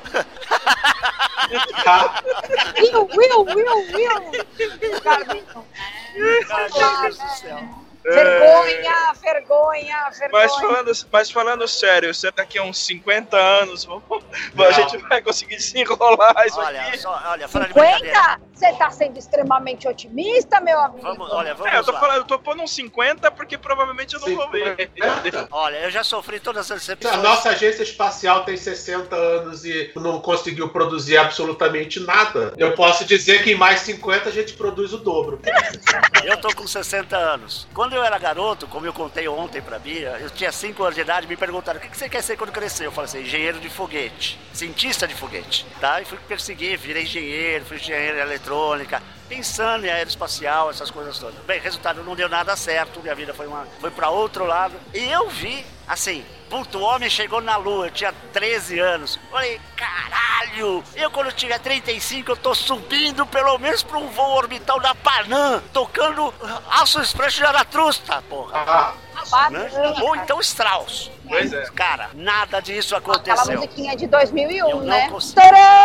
Will. Meu Deus do céu. Vergonha. Mas falando sério, você daqui a uns 50 anos a gente vai conseguir desenrolar isso aqui. Olha, fala de brincadeira. 50? Você tá sendo extremamente otimista, meu amigo? Vamos eu tô pondo uns 50 porque provavelmente eu não vou ver. Olha, eu já sofri todas as decepções. A nossa agência espacial tem 60 anos e não conseguiu produzir absolutamente nada. Eu posso dizer que em mais 50 a gente produz o dobro. Eu tô com 60 anos. Quando eu era garoto, como eu contei ontem pra Bia, eu tinha 5 anos de idade, me perguntaram o que você quer ser quando crescer? Eu falei assim, engenheiro de foguete, cientista de foguete, tá? E fui perseguir, virei engenheiro, fui engenheiro de eletrônica, pensando em aeroespacial, essas coisas todas. Bem, resultado, não deu nada certo, minha vida foi pra outro lado. E eu vi, assim, o homem chegou na Lua, eu tinha 13 anos. Falei, caralho, eu quando tiver 35, eu tô subindo pelo menos pra um voo orbital da Panam, tocando Aço Expresso de Aratrusta, porra. Né? Ou então Strauss. Pois é. Cara, nada disso aconteceu. Aquela musiquinha de 2001, eu né? Não consegui.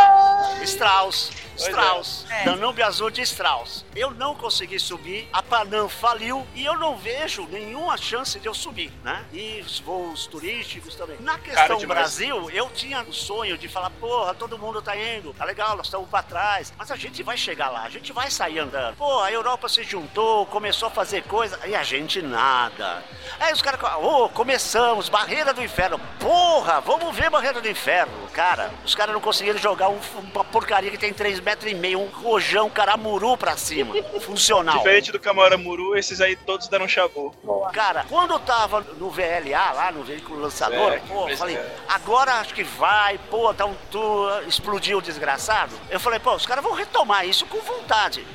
Strauss. Danúbio Azul de Strauss. Eu não consegui subir, a Panam faliu e eu não vejo nenhuma chance de eu subir, né? E os voos turísticos também. Na questão Brasil, eu tinha o sonho de falar, porra, todo mundo tá indo, tá legal, nós estamos pra trás, mas a gente vai chegar lá, a gente vai sair andando. Pô, a Europa se juntou, começou a fazer coisa, e a gente nada. Aí os caras, começamos, Barreira do Inferno. Porra, vamos ver Barreira do Inferno. Cara, os caras não conseguiram jogar uma porcaria que tem 3,5 metros, um rojão caramuru pra cima. Funcional. Diferente do Caramuru, esses aí todos deram chabu. Cara, quando eu tava no VLA, lá no veículo lançador, falei, agora acho que vai, tá explodiu o desgraçado. Eu falei, os caras vão retomar isso com vontade.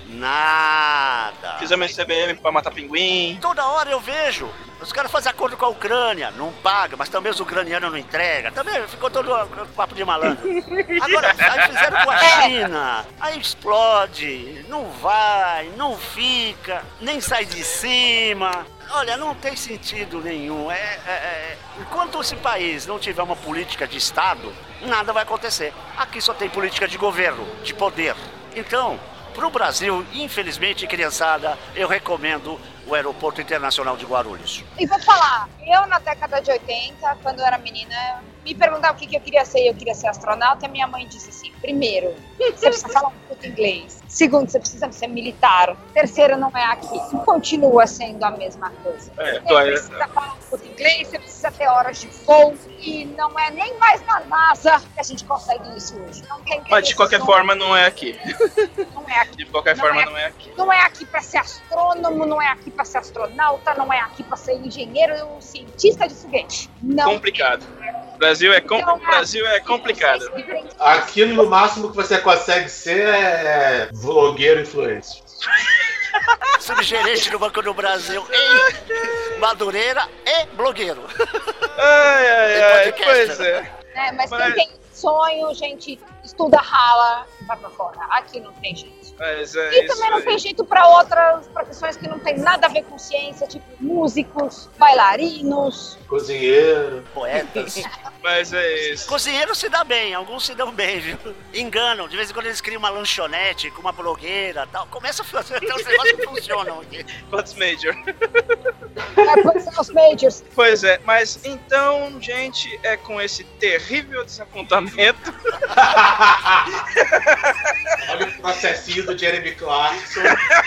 Nada. Fizemos CBM pra matar pinguim. Toda hora eu vejo. Os caras fazem acordo com a Ucrânia, não paga, mas também os ucranianos não entregam. Também ficou todo papo de malandro. Agora, aí fizeram com a China, aí explode, não vai, não fica, nem sai de cima. Olha, não tem sentido nenhum. Enquanto esse país não tiver uma política de Estado, nada vai acontecer. Aqui só tem política de governo, de poder. Então, pro Brasil, infelizmente, criançada, eu recomendo o Aeroporto Internacional de Guarulhos. E vou falar, eu na década de 80, quando eu era menina, me perguntavam o que eu queria ser, eu queria ser astronauta, e a minha mãe disse assim, primeiro, você precisa falar um pouco inglês. Segundo, você precisa ser militar. Terceiro, não é aqui. Continua sendo a mesma coisa. Você precisa falar um pouco inglês, você precisa precisa ter horas de voo e não é nem mais na NASA que a gente consegue isso hoje. Não tem Mas de qualquer forma não é aqui. Não é aqui. De qualquer forma não é aqui. Não é aqui para ser astrônomo, não é aqui para ser astronauta, não é aqui para ser engenheiro ou cientista de foguete. Não. Complicado. O Brasil é complicado. Aqui no máximo que você consegue ser é vlogueiro influencer. Subgerente do Banco do Brasil em Madureira e blogueiro. Ai, pois é. Mas quem tem sonho, gente, estuda, rala, vai pra fora. Aqui não tem jeito. E também não tem jeito para outras profissões que não tem nada a ver com ciência, tipo músicos, bailarinos, cozinheiro, poetas. Mas é isso. Cozinheiro se dá bem, alguns se dão bem, viu? Enganam, de vez em quando eles criam uma lanchonete com uma blogueira e tal. Começa a fazer até os negócios que funcionam aqui. Quantos major? Quais são os majors? Pois é, mas então, gente, é com esse terrível desapontamento. Olha o processinho do Jeremy Clarkson.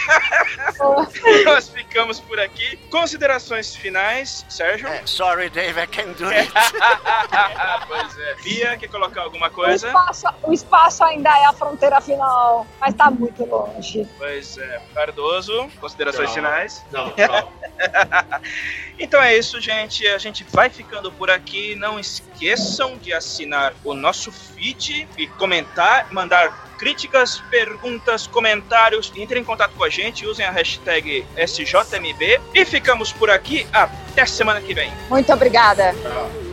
Nós ficamos por aqui. Considerações finais, Sérgio? Sorry, Dave, I can't do it. Pois é. Bia, quer colocar alguma coisa? O espaço ainda é a fronteira final, mas tá muito longe. Pois é. Cardoso, considerações finais? Não. Então é isso, gente. A gente vai ficando por aqui. Não esqueçam de assinar o nosso feed e comentar, mandar críticas, perguntas, comentários. Entrem em contato com a gente, usem a hashtag SJMB e ficamos por aqui. Até semana que vem. Muito obrigada. Tchau.